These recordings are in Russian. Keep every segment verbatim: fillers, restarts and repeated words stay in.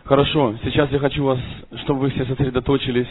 Хорошо, сейчас я хочу вас, чтобы вы все сосредоточились.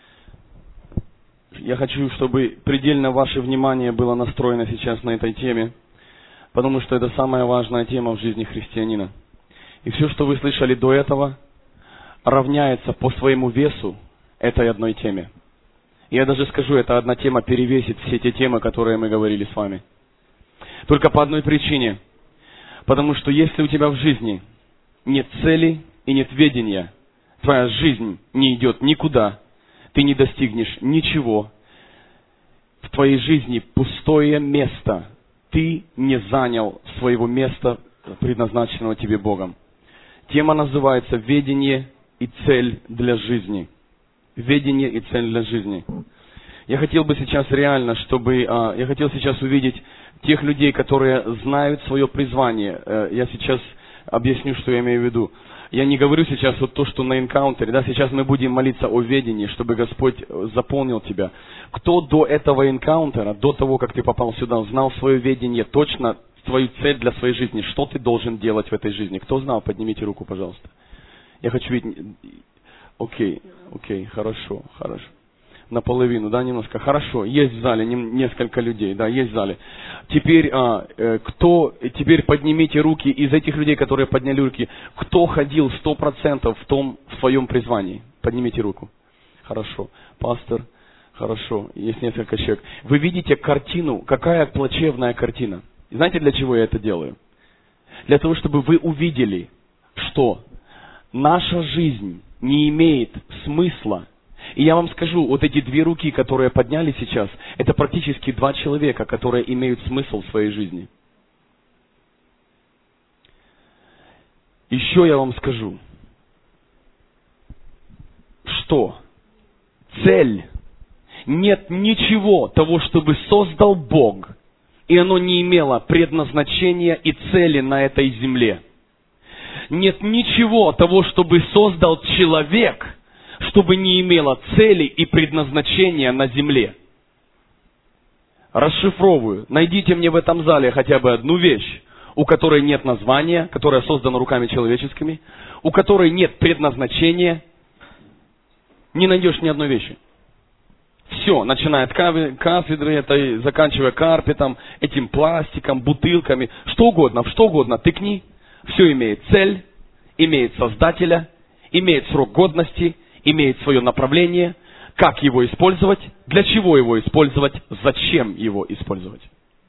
Я хочу, чтобы предельно ваше внимание было настроено сейчас на этой теме, потому что это самая важная тема в жизни христианина. И все, что вы слышали до этого, равняется по своему весу этой одной теме. Я даже скажу, эта одна тема перевесит все те темы, которые мы говорили с вами. Только по одной причине. Потому что если у тебя в жизни нет цели и нет ведения, твоя жизнь не идет никуда, ты не достигнешь ничего. В твоей жизни пустое место. Ты не занял своего места, предназначенного тебе Богом. Тема называется «Ведение и цель для жизни». Ведение и цель для жизни. Я хотел бы сейчас реально, чтобы... Я хотел сейчас увидеть тех людей, которые знают свое призвание. Я сейчас объясню, что я имею в виду. Я не говорю сейчас вот то, что на энкаунтере. Да, сейчас мы будем молиться о ведении, чтобы Господь заполнил тебя. Кто до этого энкаунтера, до того, как ты попал сюда, знал свое ведение, точно свою цель для своей жизни, что ты должен делать в этой жизни? Кто знал? Поднимите руку, пожалуйста. Я хочу видеть... Окей, окей, хорошо, хорошо. Наполовину, да, немножко. Хорошо, есть в зале несколько людей, да, есть в зале. Теперь, а, э, кто, теперь поднимите руки из этих людей, которые подняли руки, кто ходил сто процентов в том, в своем призвании? Поднимите руку. Хорошо. Пастор, хорошо, есть несколько человек. Вы видите картину, какая плачевная картина. Знаете, для чего я это делаю? Для того, чтобы вы увидели, что наша жизнь не имеет смысла. И я вам скажу, вот эти две руки, которые подняли сейчас, это практически два человека, которые имеют смысл в своей жизни. Еще я вам скажу, что цель, нет ничего того, чтобы создал Бог, и оно не имело предназначения и цели на этой земле. Нет ничего того, чтобы создал человек, чтобы не имело цели и предназначения на земле. Расшифровываю. Найдите мне в этом зале хотя бы одну вещь, у которой нет названия, которая создана руками человеческими, у которой нет предназначения. Не найдешь ни одной вещи. Все, начиная от кафедры этой, заканчивая карпетом, этим пластиком, бутылками, что угодно, что угодно тыкни. Все имеет цель, имеет создателя, имеет срок годности, имеет свое направление, как его использовать, для чего его использовать, зачем его использовать.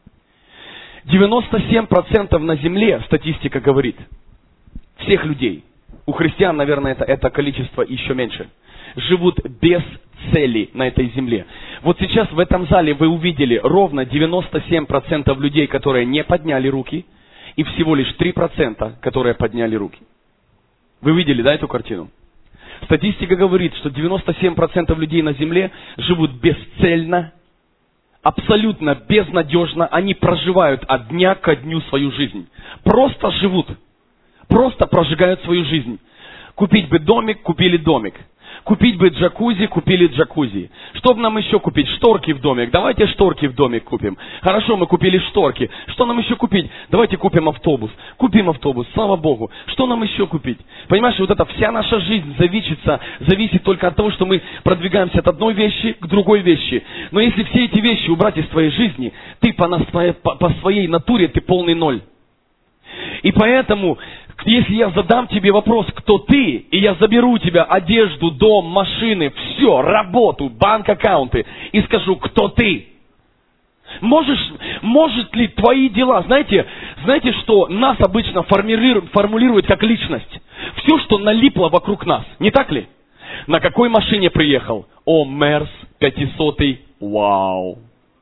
девяносто семь процентов на земле, статистика говорит, всех людей, у христиан, наверное, это, это количество еще меньше, живут без цели на этой земле. Вот сейчас в этом зале вы увидели ровно девяносто семь процентов людей, которые не подняли руки, и всего лишь три процента, которые подняли руки. Вы видели, да, эту картину? Статистика говорит, что девяносто семь процентов людей на земле живут бесцельно, абсолютно безнадежно. Они проживают от дня ко дню свою жизнь. Просто живут. Просто прожигают свою жизнь. Купить бы домик, купили домик. Купить бы джакузи, купили джакузи. Что бы нам еще купить? Шторки в домик. Давайте шторки в домик купим. Хорошо, мы купили шторки. Что нам еще купить? Давайте купим автобус. Купим автобус, слава Богу. Что нам еще купить? Понимаешь, вот эта вся наша жизнь зависится, зависит только от того, что мы продвигаемся от одной вещи к другой вещи. Но если все эти вещи убрать из твоей жизни, ты по, по, по своей натуре, ты полный ноль. И поэтому, если я задам тебе вопрос, кто ты, и я заберу у тебя одежду, дом, машины, все, работу, банк-аккаунты, и скажу, кто ты, можешь, может ли твои дела, знаете, знаете, что нас обычно формулируют, формулируют как личность? Все, что налипло вокруг нас, не так ли? На какой машине приехал? О, Мерс, пятисотый, вау.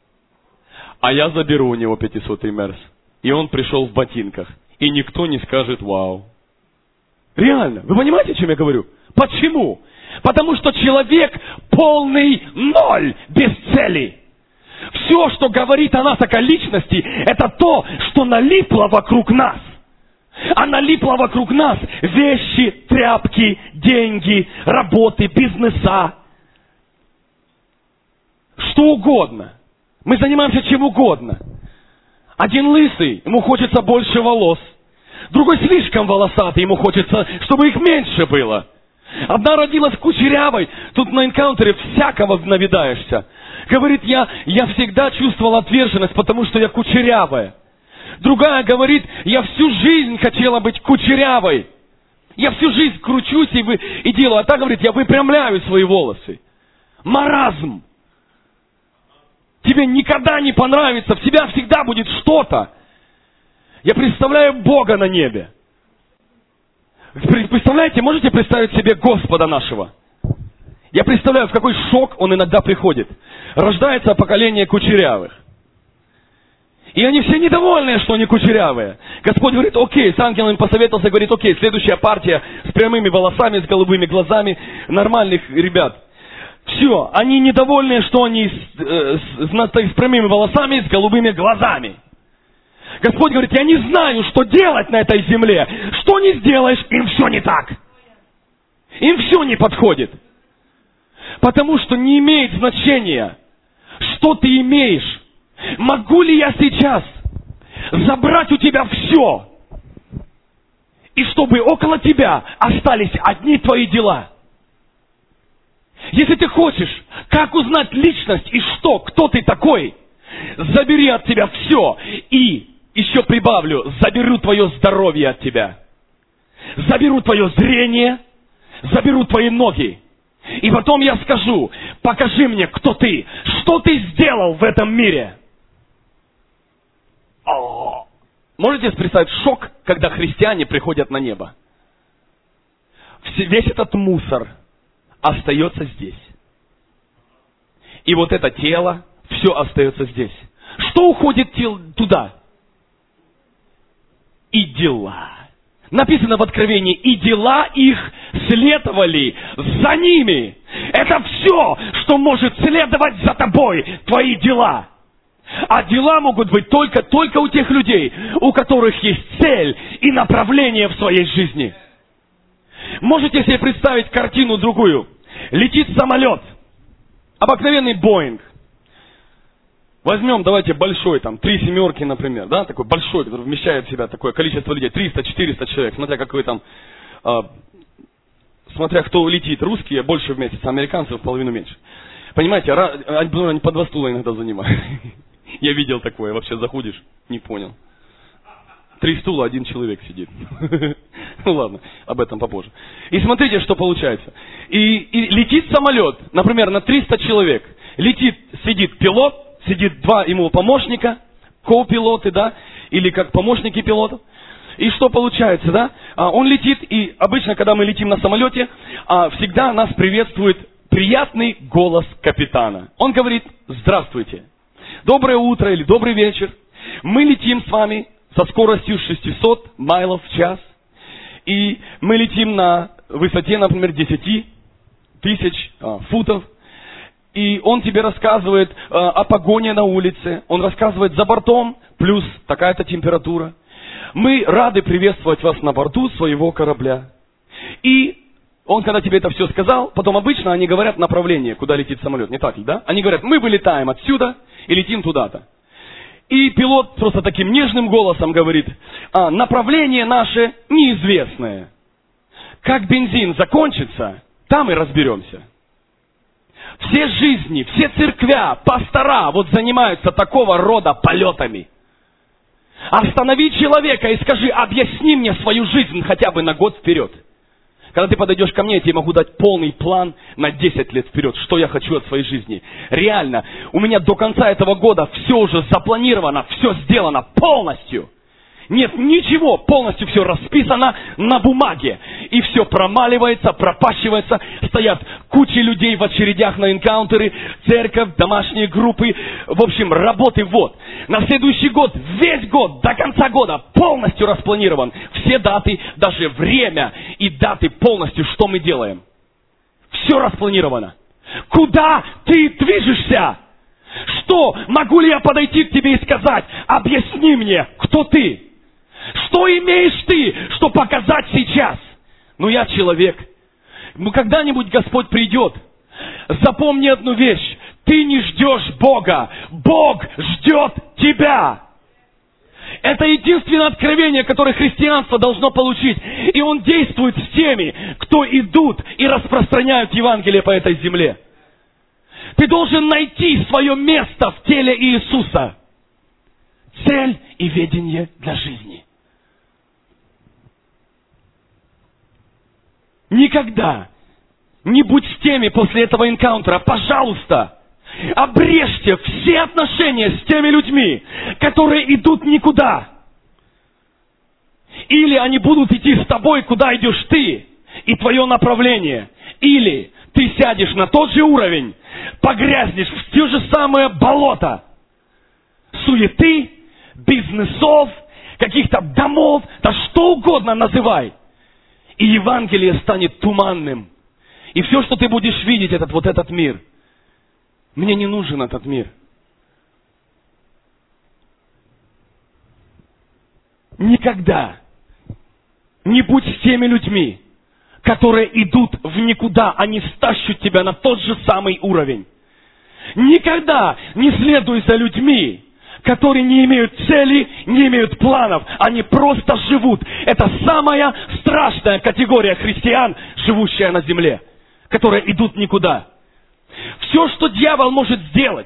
А я заберу у него пятисотый Мерс. И он пришел в ботинках. И никто не скажет «Вау». Реально. Вы понимаете, о чем я говорю? Почему? Потому что человек полный ноль, без цели. Все, что говорит о нас, о личности, это то, что налипло вокруг нас. А налипло вокруг нас вещи, тряпки, деньги, работы, бизнеса. Что угодно. Мы занимаемся чем угодно. Один лысый, ему хочется больше волос. Другой слишком волосатый, ему хочется, чтобы их меньше было. Одна родилась кучерявой, тут на энкаунтере всякого навидаешься. Говорит, я, я всегда чувствовала отверженность, потому что я кучерявая. Другая говорит, я всю жизнь хотела быть кучерявой. Я всю жизнь кручусь и, вы, и делаю. А та говорит, я выпрямляю свои волосы. Маразм. Тебе никогда не понравится, в тебя всегда будет что-то. Я представляю Бога на небе. Представляете, можете представить себе Господа нашего? Я представляю, в какой шок он иногда приходит. Рождается поколение кучерявых. И они все недовольны, что они кучерявые. Господь говорит, окей, с ангелами посоветовался, говорит, окей, следующая партия с прямыми волосами, с голубыми глазами, нормальных ребят. Все, они недовольны, что они с, э, с, с, с прямыми волосами, с голубыми глазами. Господь говорит, я не знаю, что делать на этой земле. Что не сделаешь, им все не так. Им все не подходит. Потому что не имеет значения, что ты имеешь. Могу ли я сейчас забрать у тебя все, и чтобы около тебя остались одни твои дела? Если ты хочешь, как узнать личность и что, кто ты такой, забери от тебя все, и еще прибавлю, заберу твое здоровье от тебя, заберу твое зрение, заберу твои ноги. И потом я скажу, покажи мне, кто ты, что ты сделал в этом мире. О! Можете представить шок, когда христиане приходят на небо? Весь этот мусор остается здесь. И вот это тело, все остается здесь. Что уходит туда? И дела. Написано в Откровении, и дела их следовали за ними. Это все, что может следовать за тобой, твои дела. А дела могут быть только, только у тех людей, у которых есть цель и направление в своей жизни. Можете себе представить картину другую? Летит самолет, обыкновенный Боинг. Возьмем, давайте, большой, там, три семерки, например, да, такой большой, который вмещает в себя такое количество людей, триста-четыреста человек, смотря как вы там, э, смотря кто летит, русские больше в месяц, а американцы в половину меньше. Понимаете, они по два стула иногда занимают. Я видел такое, вообще заходишь, не понял. Три стула, один человек сидит. Ну ладно, об этом попозже. И смотрите, что получается. И, и летит самолет, например, на триста человек. Летит, сидит пилот, сидит два ему помощника, ко-пилоты, да, или как помощники пилотов. И что получается, да? Он летит, и обычно, когда мы летим на самолете, всегда нас приветствует приятный голос капитана. Он говорит, здравствуйте, доброе утро или добрый вечер. Мы летим с вами со скоростью шестьсот майлов в час. И мы летим на высоте, например, десять тысяч футов. И он тебе рассказывает э, о погоне на улице. Он рассказывает за бортом, плюс такая-то температура. Мы рады приветствовать вас на борту своего корабля. И он, когда тебе это все сказал, потом обычно они говорят направление, куда летит самолет. Не так ли, да? Они говорят, мы вылетаем отсюда и летим туда-то. И пилот просто таким нежным голосом говорит, а, направление наше неизвестное. Как бензин закончится, там и разберемся. Все жизни, все церквя, пастора вот занимаются такого рода полетами. Останови человека и скажи, объясни мне свою жизнь хотя бы на год вперед. Когда ты подойдешь ко мне, я тебе могу дать полный план на десять лет вперед, что я хочу от своей жизни. Реально, у меня до конца этого года все уже запланировано, все сделано полностью. Нет ничего, полностью все расписано на бумаге. И все промаливается, пропащивается. Стоят кучи людей в очередях на энкаунтеры, церковь, домашние группы. В общем, работы вот. На следующий год, весь год, до конца года полностью распланирован. Все даты, даже время и даты полностью, что мы делаем. Все распланировано. Куда ты движешься? Что? Могу ли я подойти к тебе и сказать, объясни мне, кто ты? Что имеешь ты, что показать сейчас? Ну, я человек. Ну, когда-нибудь Господь придет. Запомни одну вещь. Ты не ждешь Бога. Бог ждет тебя. Это единственное откровение, которое христианство должно получить. И он действует с теми, кто идут и распространяют Евангелие по этой земле. Ты должен найти свое место в теле Иисуса. Цель и ведение для жизни. Никогда не будь с теми после этого энкаунтера. Пожалуйста, обрежьте все отношения с теми людьми, которые идут никуда. Или они будут идти с тобой, куда идешь ты, и твое направление. Или ты сядешь на тот же уровень, погрязнешь в те же самые болота суеты, бизнесов, каких-то домов, да что угодно называй. И Евангелие станет туманным. И все, что ты будешь видеть, этот вот этот мир. Мне не нужен этот мир. Никогда не будь с теми людьми, которые идут в никуда, они стащат тебя на тот же самый уровень. Никогда не следуй за людьми, которые не имеют цели, не имеют планов. Они просто живут. Это самая страшная категория христиан, живущая на земле, которые идут никуда. Все, что дьявол может сделать,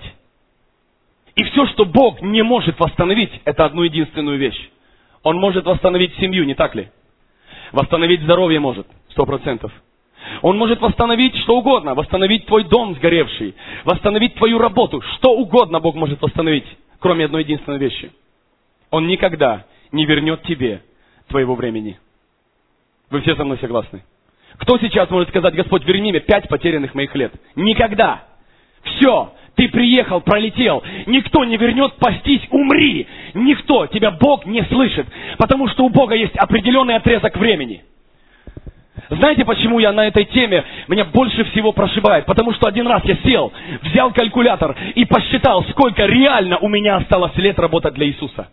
и все, что Бог не может восстановить, это одну единственную вещь. Он может восстановить семью, не так ли? Восстановить здоровье может, сто процентов. Он может восстановить что угодно, восстановить твой дом сгоревший, восстановить твою работу, что угодно Бог может восстановить, кроме одной единственной вещи. Он никогда не вернет тебе твоего времени. Вы все со мной согласны? Кто сейчас может сказать: Господь, верни мне пять потерянных моих лет? Никогда. Все. Ты приехал, пролетел. Никто не вернет, пастись, умри. Никто. Тебя Бог не слышит. Потому что у Бога есть определенный отрезок времени. Знаете, почему я на этой теме, меня больше всего прошибает? Потому что один раз я сел, взял калькулятор и посчитал, сколько реально у меня осталось лет работать для Иисуса.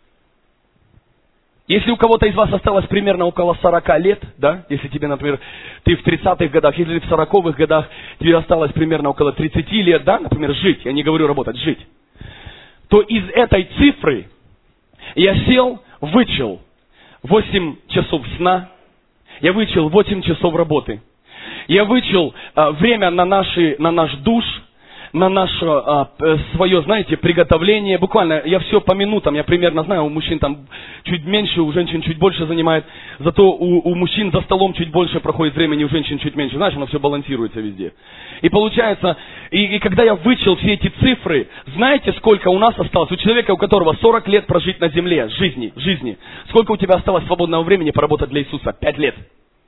Если у кого-то из вас осталось примерно около сорока лет, да, если тебе, например, ты в тридцатых годах, если в сороковых годах тебе осталось примерно около тридцати лет, да, например, жить, я не говорю работать, жить, то из этой цифры я сел, вычел восемь часов сна, я вычел восемь часов работы, я вычел а, время на, наши, на наш душ, на наше а, свое, знаете, приготовление. Буквально я все по минутам, я примерно знаю, у мужчин там чуть меньше, у женщин чуть больше занимает. Зато у, у мужчин за столом чуть больше проходит времени, у женщин чуть меньше. Знаешь, оно все балансируется везде. И получается, и, и когда я вычел все эти цифры, знаете, сколько у нас осталось? У человека, у которого сорок лет прожить на земле, жизни, жизни. Сколько у тебя осталось свободного времени поработать для Иисуса? Пять лет.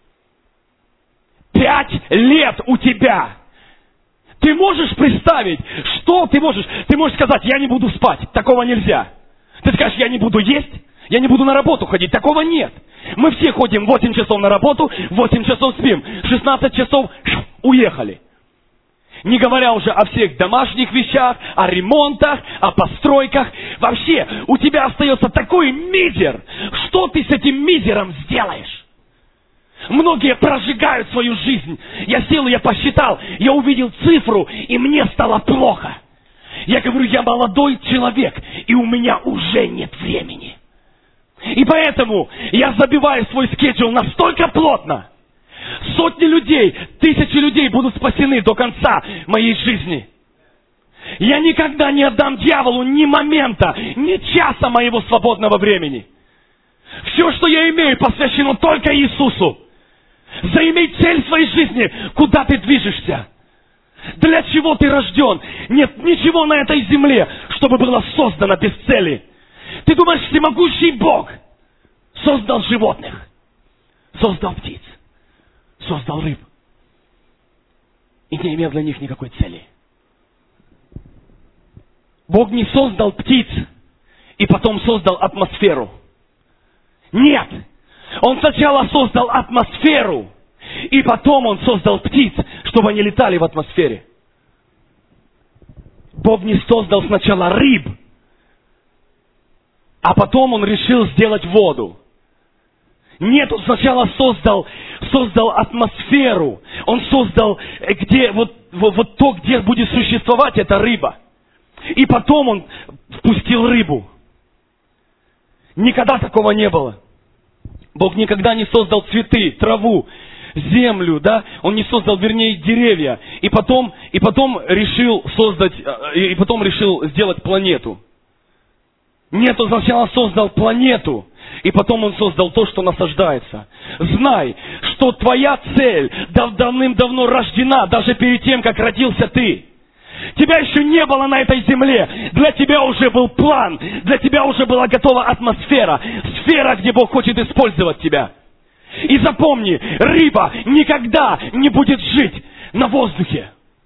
Пять лет у тебя! Ты можешь представить, что ты можешь? Ты можешь сказать: я не буду спать. Такого нельзя. Ты скажешь: я не буду есть, я не буду на работу ходить. Такого нет. Мы все ходим восемь часов на работу, восемь часов спим. шестнадцать часов уехали. Не говоря уже о всех домашних вещах, о ремонтах, о постройках. Вообще, у тебя остается такой мизер. Что ты с этим мизером сделаешь? Многие прожигают свою жизнь. Я сел, я посчитал, я увидел цифру, и мне стало плохо. Я говорю: я молодой человек, и у меня уже нет времени. И поэтому я забиваю свой скеджул настолько плотно. Сотни людей, тысячи людей будут спасены до конца моей жизни. Я никогда не отдам дьяволу ни момента, ни часа моего свободного времени. Все, что я имею, посвящено только Иисусу. Заимей цель в своей жизни, куда ты движешься. Для чего ты рожден? Нет ничего на этой земле, чтобы было создано без цели. Ты думаешь, всемогущий Бог создал животных, создал птиц, создал рыб и не имел для них никакой цели. Бог не создал птиц и потом создал атмосферу. Нет! Он сначала создал атмосферу, и потом Он создал птиц, чтобы они летали в атмосфере. Бог не создал сначала рыб, а потом Он решил сделать воду. Нет, Он сначала создал, создал атмосферу. Он создал, где, вот, вот, вот то, где будет существовать эта рыба. И потом Он впустил рыбу. Никогда такого не было. Бог никогда не создал цветы, траву, землю, да? Он не создал, вернее, деревья. И потом, и потом решил создать, и потом решил сделать планету. Нет, Он сначала создал планету, и потом Он создал то, что насаждается. Знай, что твоя цель дав- давным-давно рождена, даже перед тем, как родился ты. Тебя еще не было на этой земле. Для тебя уже был план. Для тебя уже была готова атмосфера. Сфера, где Бог хочет использовать тебя. И запомни, рыба никогда не будет жить на воздухе.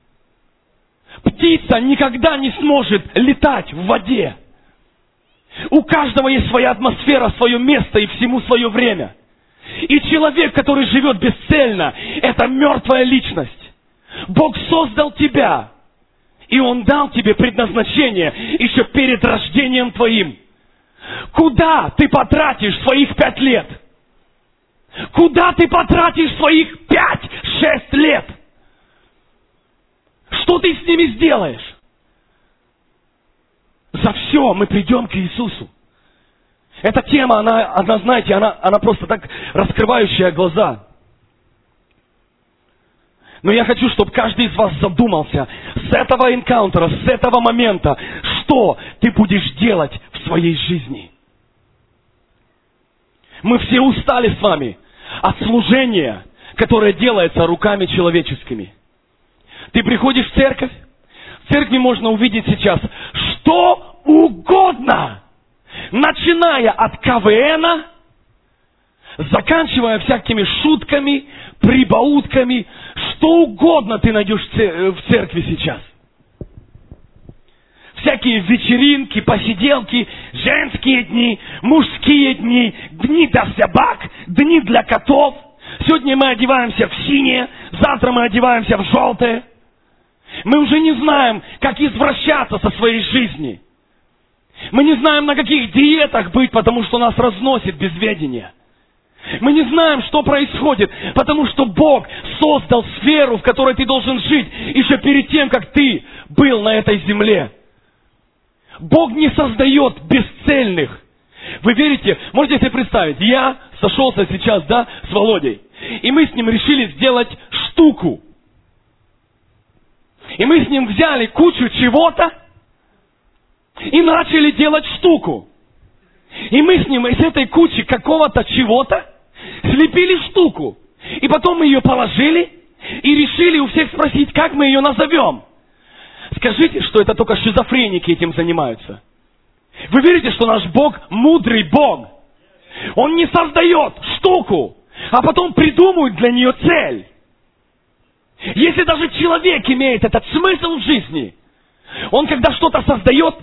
Птица никогда не сможет летать в воде. У каждого есть своя атмосфера, свое место и всему свое время. И человек, который живет бесцельно, это мертвая личность. Бог создал тебя. И Он дал тебе предназначение еще перед рождением твоим. Куда ты потратишь своих пять лет? Куда ты потратишь своих пять-шесть лет? Что ты с ними сделаешь? За все мы придем к Иисусу. Эта тема, она, она знаете, она, она просто так раскрывающая глаза. Но я хочу, чтобы каждый из вас задумался с этого энкаунтера, с этого момента, что ты будешь делать в своей жизни. Мы все устали с вами от служения, которое делается руками человеческими. Ты приходишь в церковь, в церкви можно увидеть сейчас что угодно, начиная от КВНа, заканчивая всякими шутками, прибаутками, что угодно ты найдешь в церкви сейчас. Всякие вечеринки, посиделки, женские дни, мужские дни, дни для собак, дни для котов. Сегодня мы одеваемся в синее, завтра мы одеваемся в желтое. Мы уже не знаем, как извращаться со своей жизни. Мы не знаем, на каких диетах быть, потому что нас разносит безведение. Мы не знаем, что происходит, потому что Бог создал сферу, в которой ты должен жить, еще перед тем, как ты был на этой земле. Бог не создает бесцельных. Вы верите? Можете себе представить, я сошелся сейчас, да, с Володей, и мы с ним решили сделать штуку. И мы с ним взяли кучу чего-то и начали делать штуку. И мы с ним из этой кучи какого-то чего-то слепили штуку. И потом мы ее положили и решили у всех спросить, как мы ее назовем. Скажите, что это только шизофреники этим занимаются. Вы верите, что наш Бог мудрый Бог? Он не создает штуку, а потом придумывает для нее цель. Если даже человек имеет этот смысл в жизни, он когда что-то создает,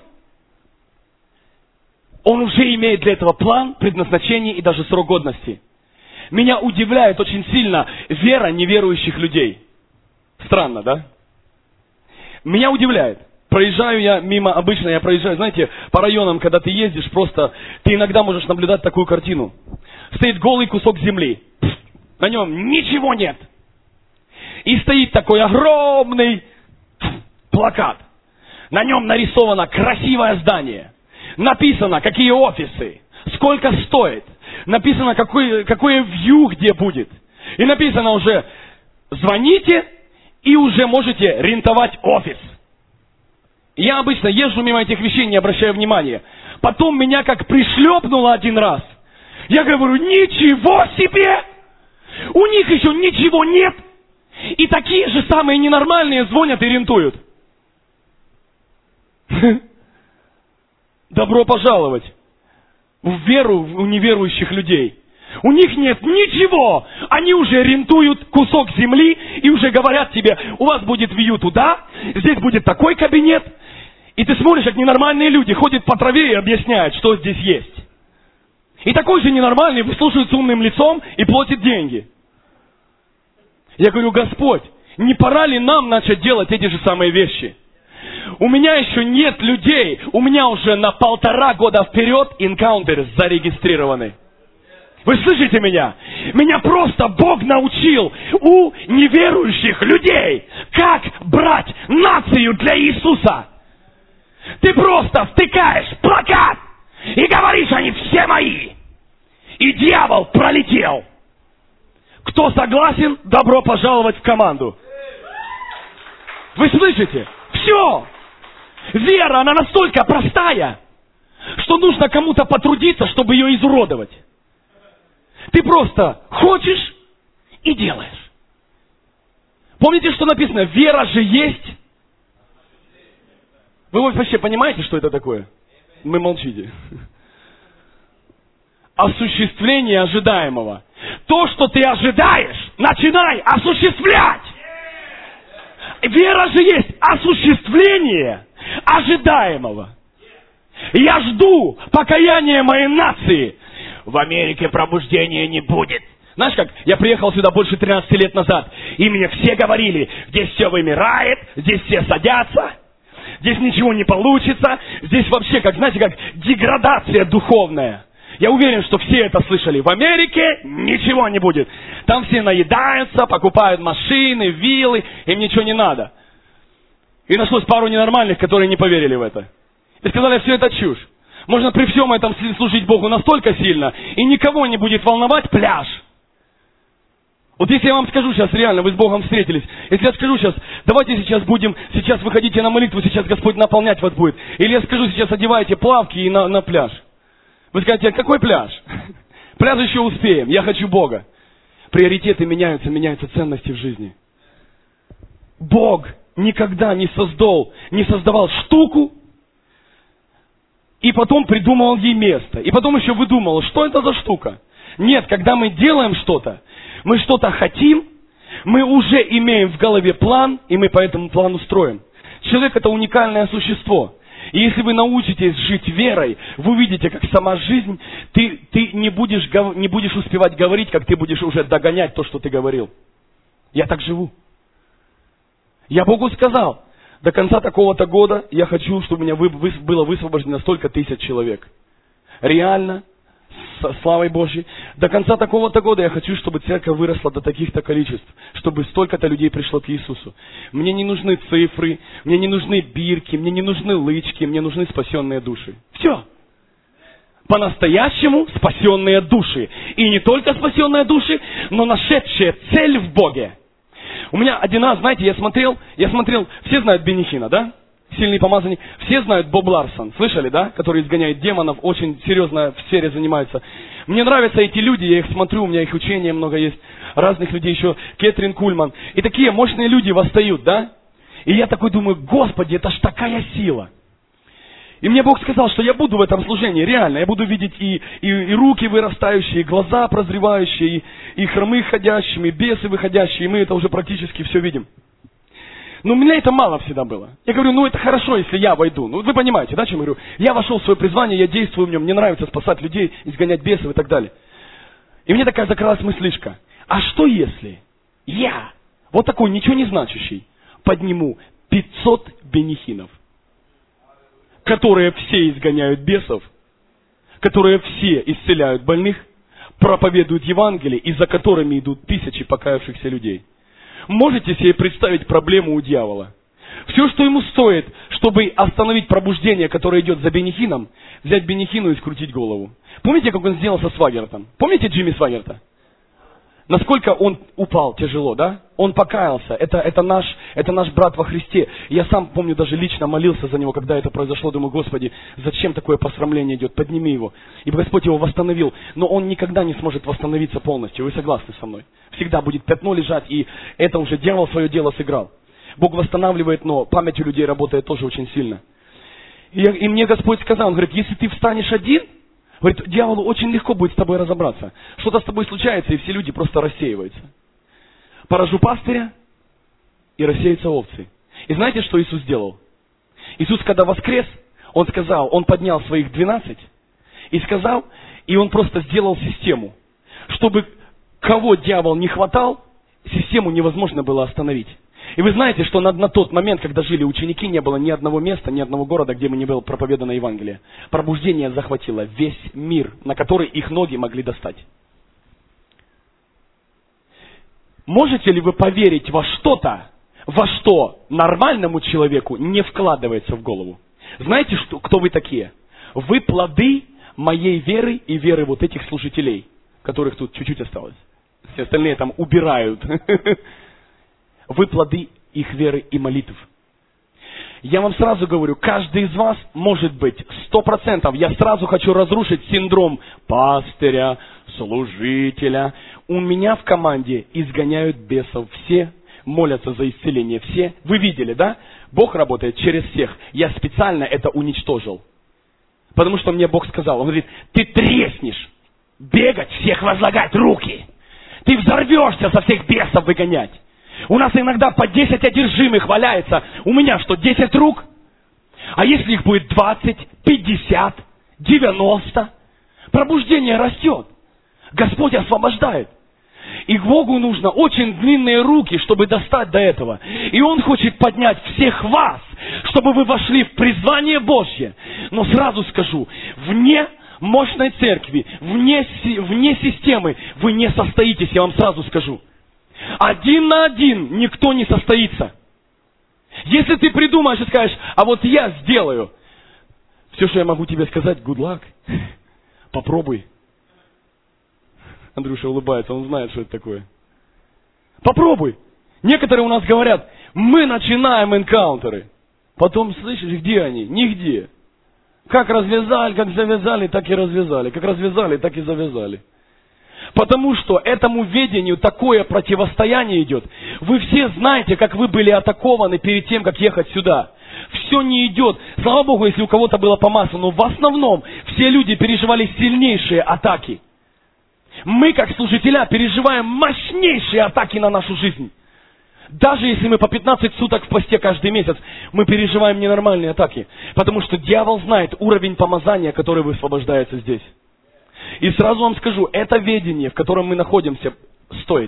он уже имеет для этого план, предназначение и даже срок годности. Меня удивляет очень сильно вера неверующих людей. Странно, да? Меня удивляет. Проезжаю я мимо, обычно я проезжаю, знаете, по районам, когда ты ездишь, просто ты иногда можешь наблюдать такую картину. Стоит голый кусок земли, на нем ничего нет. И стоит такой огромный плакат. На нем нарисовано красивое здание. Написано, какие офисы, сколько стоит. Написано, какой, какое вью где будет. И написано уже, звоните и уже можете рентовать офис. Я обычно езжу мимо этих вещей, не обращаю внимания. Потом меня как пришлепнуло один раз. Я говорю, ничего себе! У них еще ничего нет. И такие же самые ненормальные звонят и рентуют. Добро пожаловать в веру у неверующих людей. У них нет ничего. Они уже рентуют кусок земли и уже говорят тебе, у вас будет вью туда, здесь будет такой кабинет. И ты смотришь, как ненормальные люди ходят по траве и объясняют, что здесь есть. И такой же ненормальный выслушивает с умным лицом и платит деньги. Я говорю, Господь, не пора ли нам начать делать эти же самые вещи? У меня еще нет людей, у меня уже на полтора года вперед энкаунтеры зарегистрированы. Вы слышите меня? Меня просто Бог научил у неверующих людей, как брать нацию для Иисуса. Ты просто втыкаешь плакат И говоришь, они все мои. И дьявол пролетел. Кто согласен, добро пожаловать в команду. Вы слышите? Все. Вера, она настолько простая, что нужно кому-то потрудиться, чтобы ее изуродовать. Ты просто хочешь и делаешь. Помните, что написано? Вера же есть. Вы вообще понимаете, что это такое? Мы молчите. Осуществление ожидаемого. То, что ты ожидаешь, начинай осуществлять. Вера же есть осуществление ожидаемого. Я жду покаяния моей нации. В Америке пробуждения не будет. Знаешь как, я приехал сюда больше тринадцати лет назад, и мне все говорили, здесь все вымирает, здесь все садятся, здесь ничего не получится, здесь вообще, как, знаете, как деградация духовная. Я уверен, что все это слышали. В Америке ничего не будет. Там все наедаются, покупают машины, виллы, им ничего не надо. И нашлось пару ненормальных, которые не поверили в это. И сказали, все это чушь. Можно при всем этом служить Богу настолько сильно, и никого не будет волновать пляж. Вот если я вам скажу сейчас, реально, вы с Богом встретились, если я скажу сейчас, давайте сейчас будем, сейчас выходите на молитву, сейчас Господь наполнять вас будет. Или я скажу, сейчас одевайте плавки и на, на пляж. Вы скажете, какой пляж? Пляж еще успеем, я хочу Бога. Приоритеты меняются, меняются ценности в жизни. Бог никогда не создал, не создавал штуку, и потом придумал ей место. И потом еще выдумал, что это за штука. Нет, когда мы делаем что-то, мы что-то хотим, мы уже имеем в голове план, и мы по этому плану строим. Человек – это уникальное существо. И если вы научитесь жить верой, вы увидите, как сама жизнь, ты, ты не, будешь, не будешь успевать говорить, как ты будешь уже догонять то, что ты говорил. Я так живу. Я Богу сказал, до конца такого-то года я хочу, чтобы у меня было высвобождено столько тысяч человек. Реально, с славой Божьей. До конца такого-то года я хочу, чтобы церковь выросла до таких-то количеств, чтобы столько-то людей пришло к Иисусу. Мне не нужны цифры, мне не нужны бирки, мне не нужны лычки, мне нужны спасенные души. Все. По-настоящему спасенные души. И не только спасенные души, но нашедшие цель в Боге. У меня один раз, знаете, я смотрел, я смотрел, все знают Бенни Хинна, да? Сильный помазанник. Все знают Боб Ларсон, слышали, да? Который изгоняет демонов, очень серьезно в сфере занимается. Мне нравятся эти люди, я их смотрю, у меня их учения много есть. Разных людей еще, Кэтрин Кульман. И такие мощные люди восстают, да? И я такой думаю, Господи, это ж такая сила. И мне Бог сказал, что я буду в этом служении, реально. Я буду видеть и, и, и руки вырастающие, и глаза прозревающие, и, и хромых ходящими, и бесы выходящие. И мы это уже практически все видим. Но у меня это мало всегда было. Я говорю, ну это хорошо, если я войду. Ну вы понимаете, да, чем я говорю? Я вошел в свое призвание, я действую в нем, мне нравится спасать людей, изгонять бесов и так далее. И мне такая закралась мыслишка. А что если я, вот такой ничего не значащий, подниму пятьсот бенихинов, которые все изгоняют бесов, которые все исцеляют больных, проповедуют Евангелие, и за которыми идут тысячи покаявшихся людей. Можете себе представить проблему у дьявола? Все, что ему стоит, чтобы остановить пробуждение, которое идет за Бенихином, взять Бенихину и скрутить голову. Помните, как он сделал со Свагертом? Помните Джимми Свагерта? Насколько он упал тяжело, да? Он покаялся. Это, это, наш, это наш брат во Христе. Я сам, помню, даже лично молился за него, когда это произошло. Думаю, Господи, зачем такое посрамление идет? Подними его. И Господь его восстановил. Но он никогда не сможет восстановиться полностью. Вы согласны со мной? Всегда будет пятно лежать, и это уже дьявол свое дело сыграл. Бог восстанавливает, но память у людей работает тоже очень сильно. И, я, и мне Господь сказал, он говорит, если ты встанешь один, говорит, дьяволу очень легко будет с тобой разобраться. Что-то с тобой случается, и все люди просто рассеиваются. Поражу пастыря, и рассеются овцы. И знаете, что Иисус сделал? Иисус, когда воскрес, Он сказал, Он поднял своих двенадцать, и сказал, и Он просто сделал систему, чтобы кого дьявол не хватал, систему невозможно было остановить. И вы знаете, что на, на тот момент, когда жили ученики, не было ни одного места, ни одного города, где бы не было проповедано Евангелие. Пробуждение захватило весь мир, на который их ноги могли достать. Можете ли вы поверить во что-то, во что нормальному человеку не вкладывается в голову? Знаете, что, кто вы такие? Вы плоды моей веры и веры вот этих служителей, которых тут чуть-чуть осталось. Все остальные там убирают. Вы плоды их веры и молитв. Я вам сразу говорю, каждый из вас может быть сто процентов. Я сразу хочу разрушить синдром пастыря, служителя. У меня в команде изгоняют бесов все, молятся за исцеление все. Вы видели, да? Бог работает через всех. Я специально это уничтожил. Потому что мне Бог сказал, Он говорит, ты треснешь, бегать, всех возлагать руки. Ты взорвешься со всех бесов выгонять. У нас иногда по десять одержимых валяется. У меня что, десять рук? А если их будет двадцать, пятьдесят, девяносто? Пробуждение растет. Господь освобождает. И Богу нужно очень длинные руки, чтобы достать до этого. И Он хочет поднять всех вас, чтобы вы вошли в призвание Божье. Но сразу скажу, вне мощной церкви, вне, вне системы вы не состоитесь, я вам сразу скажу. Один на один никто не состоится. Если ты придумаешь и скажешь, а вот я сделаю, все, что я могу тебе сказать, good luck. Попробуй. Андрюша улыбается, он знает, что это такое. Попробуй. Некоторые у нас говорят, мы начинаем энкаунтеры. Потом, слышишь, где они? Нигде. Как развязали, как завязали, так и развязали. Как развязали, так и завязали. Потому что этому ведению такое противостояние идет. Вы все знаете, как вы были атакованы перед тем, как ехать сюда. Все не идет. Слава Богу, если у кого-то было по маслу. Но в основном все люди переживали сильнейшие атаки. Мы, как служителя, переживаем мощнейшие атаки на нашу жизнь. Даже если мы по пятнадцать суток в посте каждый месяц, мы переживаем ненормальные атаки. Потому что дьявол знает уровень помазания, который высвобождается здесь. И сразу вам скажу, это ведение, в котором мы находимся, стоит.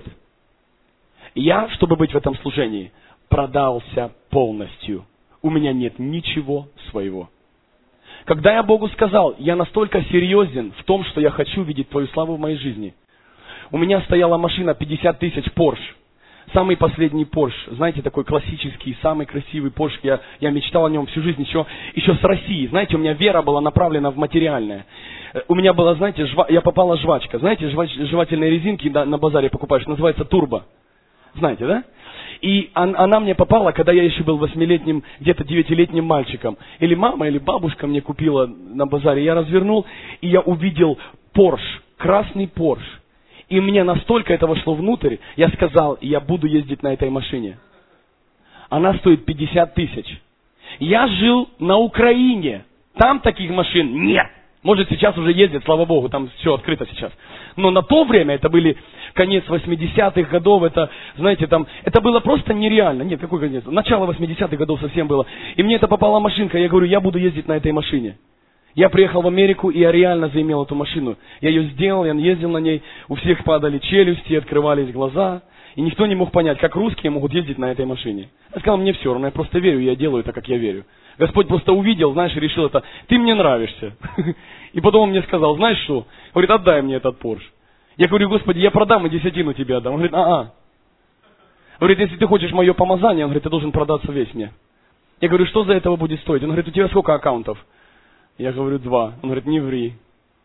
Я, чтобы быть в этом служении, продался полностью. У меня нет ничего своего. Когда я Богу сказал, я настолько серьезен в том, что я хочу видеть Твою славу в моей жизни. У меня стояла машина пятьдесят тысяч Porsche. Самый последний Porsche. Знаете, такой классический, самый красивый Porsche. Я, я мечтал о нем всю жизнь еще, еще с России. Знаете, у меня вера была направлена в материальное. У меня была, знаете, жва... я попала жвачка. Знаете, жвач... жевательные резинки на, на базаре покупаешь, называется турбо. Знаете, да? И он, она мне попала, когда я еще был восьмилетним, где-то девятилетним мальчиком. Или мама, или бабушка мне купила на базаре. Я развернул, и я увидел Porsche, красный Porsche. И мне настолько это вошло внутрь, я сказал, я буду ездить на этой машине. Она стоит пятьдесят тысяч. Я жил на Украине. Там таких машин нет. Может, сейчас уже ездят, слава Богу, там все открыто сейчас. Но на то время, это были конец восьмидесятых годов, это, знаете, там, это было просто нереально. Нет, какой конец? Начало восьмидесятых годов совсем было. И мне это попала машинка, я говорю, я буду ездить на этой машине. Я приехал в Америку, и я реально заимел эту машину. Я ее сделал, я ездил на ней, у всех падали челюсти, открывались глаза. И никто не мог понять, как русские могут ездить на этой машине. Я сказал, мне все равно, я просто верю, я делаю так, как я верю. Господь просто увидел, знаешь, и решил это, ты мне нравишься. И потом он мне сказал, знаешь что? Говорит, отдай мне этот Порш. Я говорю, Господи, я продам и десятину тебе отдам. Он говорит, а-а. Говорит, если ты хочешь мое помазание, он говорит, ты должен продаться весь мне. Я говорю, что за этого будет стоить? Он говорит, у тебя сколько аккаунтов? Я говорю, два. Он говорит, не ври.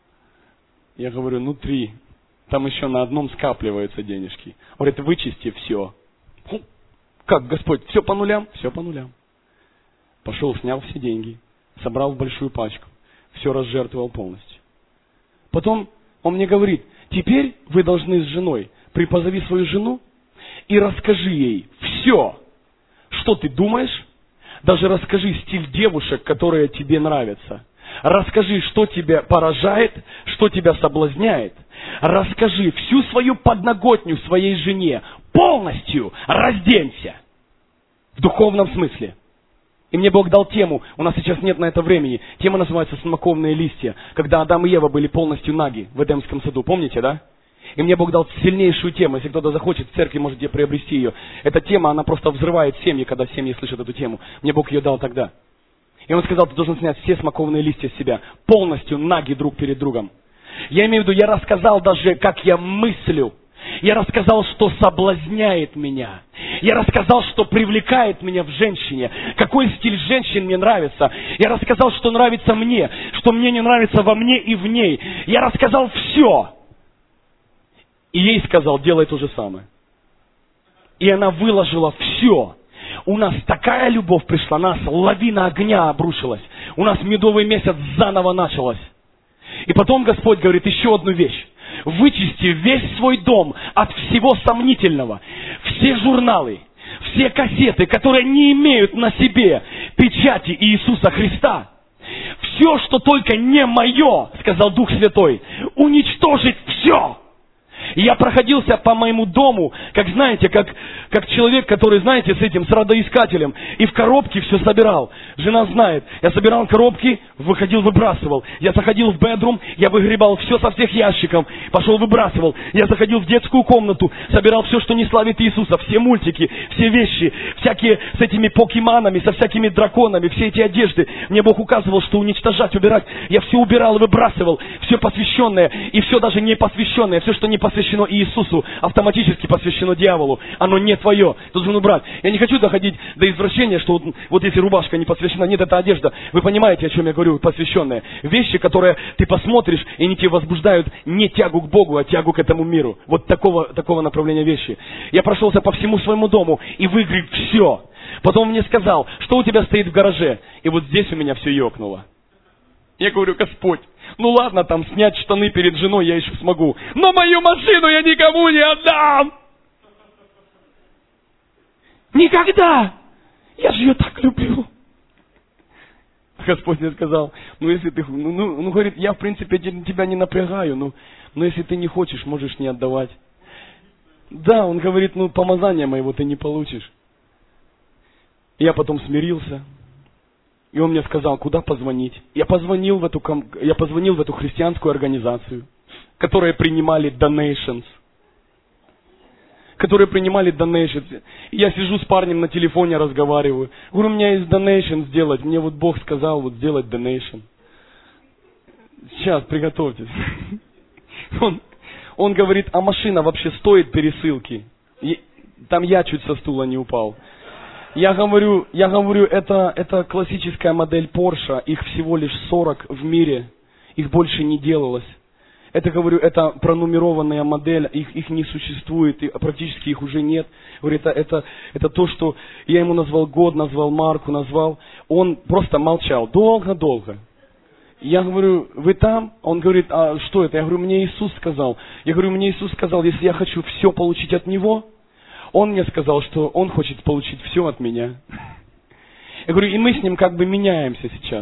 Я говорю, ну три. Там еще на одном скапливаются денежки. Он говорит, вычисти все. Как, Господь, все по нулям? Все по нулям. Пошел, снял все деньги, собрал в большую пачку, все разжертвовал полностью. Потом он мне говорит, теперь вы должны с женой, припозови свою жену и расскажи ей все, что ты думаешь, даже расскажи стиль девушек, которые тебе нравятся. Расскажи, что тебя поражает, что тебя соблазняет. Расскажи всю свою подноготню своей жене. Полностью разденься. В духовном смысле. И мне Бог дал тему, у нас сейчас нет на это времени. Тема называется «Смоковные листья». Когда Адам и Ева были полностью наги в Эдемском саду. Помните, да? И мне Бог дал сильнейшую тему. Если кто-то захочет, в церкви можете приобрести ее. Эта тема, она просто взрывает семьи, когда семьи слышат эту тему. Мне Бог ее дал тогда. И он сказал, ты должен снять все смоковные листья с себя. Полностью наги друг перед другом. Я имею в виду, я рассказал даже, как я мыслю. Я рассказал, что соблазняет меня. Я рассказал, что привлекает меня в женщине, какой стиль женщин мне нравится. Я рассказал, что нравится мне, что мне не нравится во мне и в ней. Я рассказал все. И ей сказал, делай то же самое. И она выложила все. У нас такая любовь пришла, нас лавина огня обрушилась. У нас медовый месяц заново началось. И потом Господь говорит еще одну вещь. Вычисти весь свой дом от всего сомнительного. Все журналы, все кассеты, которые не имеют на себе печати Иисуса Христа. Все, что только не мое, сказал Дух Святой, уничтожить все. И я проходился по моему дому, как, знаете, как, как человек, который, знаете, с этим, с радоискателем, и в коробке все собирал. Жена знает. Я собирал коробки, выходил, выбрасывал. Я заходил в бедрум, я выгребал все со всех ящиков, пошел, выбрасывал. Я заходил в детскую комнату, собирал все, что не славит Иисуса, все мультики, все вещи, всякие с этими покеманами, со всякими драконами, все эти одежды. Мне Бог указывал, что уничтожать, убирать. Я все убирал и выбрасывал, все посвященное, и все даже не посвященное, все, что не посвященное, посвящено Иисусу, автоматически посвящено дьяволу. Оно не твое. Ты должен убрать. Я не хочу доходить до извращения, что вот, вот если рубашка не посвящена, нет, это одежда. Вы понимаете, о чем я говорю, посвященная. Вещи, которые ты посмотришь, и они тебе возбуждают не тягу к Богу, а тягу к этому миру. Вот такого, такого направления вещи. Я прошелся по всему своему дому и выгреб все. Потом он мне сказал, что у тебя стоит в гараже. И вот здесь у меня все ёкнуло. Я говорю, Господь, ну ладно, там снять штаны перед женой я еще смогу. Но мою машину я никому не отдам. Никогда. Я же ее так люблю. Господь мне сказал, ну если ты, ну, ну, ну говорит, я в принципе тебя не напрягаю, ну, но если ты не хочешь, можешь не отдавать. Да, он говорит, ну помазания моего ты не получишь. Я потом смирился. И он мне сказал, куда позвонить. Я позвонил в эту, я позвонил в эту христианскую организацию, которые принимали donations. Которые принимали donations. И я сижу с парнем на телефоне, разговариваю. Говорю, у меня есть donation сделать. Мне вот Бог сказал вот сделать donation. Сейчас, приготовьтесь. Он, он говорит, а машина вообще стоит пересылки? И там я чуть со стула не упал. Я говорю, я говорю, это, это классическая модель Porsche, их всего лишь сорок в мире, их больше не делалось. Это, говорю, это пронумерованная модель, их, их не существует, и практически их уже нет. Говорю, это, это, это то, что я ему назвал год, назвал марку, назвал. Он просто молчал долго-долго. Я говорю, вы там? Он говорит, а что это? Я говорю, мне Иисус сказал. Я говорю, мне Иисус сказал, если я хочу все получить от Него, Он мне сказал, что Он хочет получить все от меня. Я говорю, и мы с ним как бы меняемся сейчас.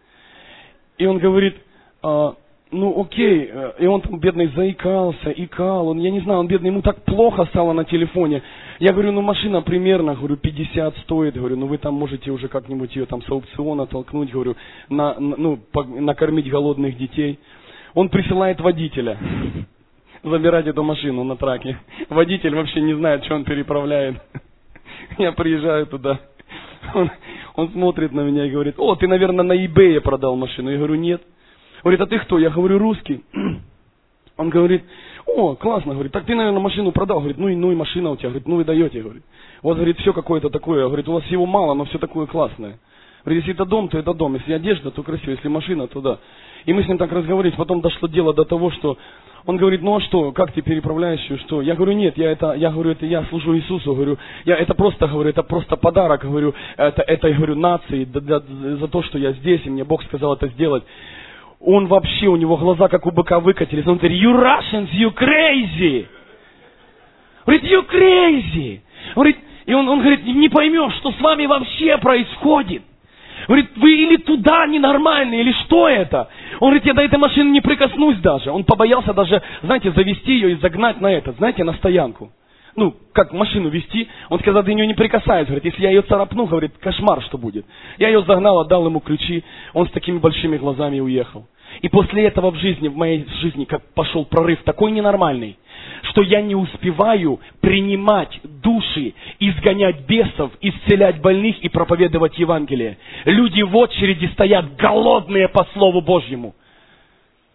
И он говорит, а, ну окей. И он там, бедный, заикался, икал. Он, я не знаю, он, бедный, ему так плохо стало на телефоне. Я говорю, ну машина примерно, говорю, пятьдесят стоит. Говорю, ну вы там можете уже как-нибудь ее там с аукциона толкнуть, говорю, на, на, ну, по, накормить голодных детей. Он присылает водителя забирать эту машину на траке. Водитель вообще не знает, что он переправляет. Я приезжаю туда. Он, он смотрит на меня и говорит, о, ты, наверное, на eBay продал машину. Я говорю, нет. Говорит, а ты кто? Я говорю, русский. Он говорит, о, классно. Говорит, так ты, наверное, машину продал. Говорит, ну и, ну и машина у тебя. Говорит, ну вы даете. Говорит, у вас, говорит, все какое-то такое. Говорит, у вас всего мало, но все такое классное. Говорит, если это дом, то это дом. Если одежда, то красиво. Если машина, то да. И мы с ним так разговаривали. Потом дошло дело до того, что он говорит, ну а что, как ты переправляешь, что? Я говорю, нет, я это, я говорю, это я служу Иисусу, говорю, я это просто, говорю, это просто подарок, говорю, это, это, я говорю, нации, да, да, за то, что я здесь, и мне Бог сказал это сделать. Он вообще, у него глаза как у быка выкатились, он говорит, you Russians, you crazy! Говорит, you crazy! Говорит, и он, он говорит, не поймешь, что с вами вообще происходит. Говорит, вы или туда ненормальные, или что это? Он говорит, я до этой машины не прикоснусь даже. Он побоялся даже, знаете, завести ее и загнать на это, знаете, на стоянку. Ну, как машину вести. Он сказал, до нее не прикасаюсь. Говорит, если я ее царапну, говорит, кошмар, что будет. Я ее загнал, отдал ему ключи. Он с такими большими глазами уехал. И после этого в жизни, в моей жизни, как пошел прорыв такой ненормальный, что я не успеваю принимать души, изгонять бесов, исцелять больных и проповедовать Евангелие. Люди в очереди стоят голодные по Слову Божьему.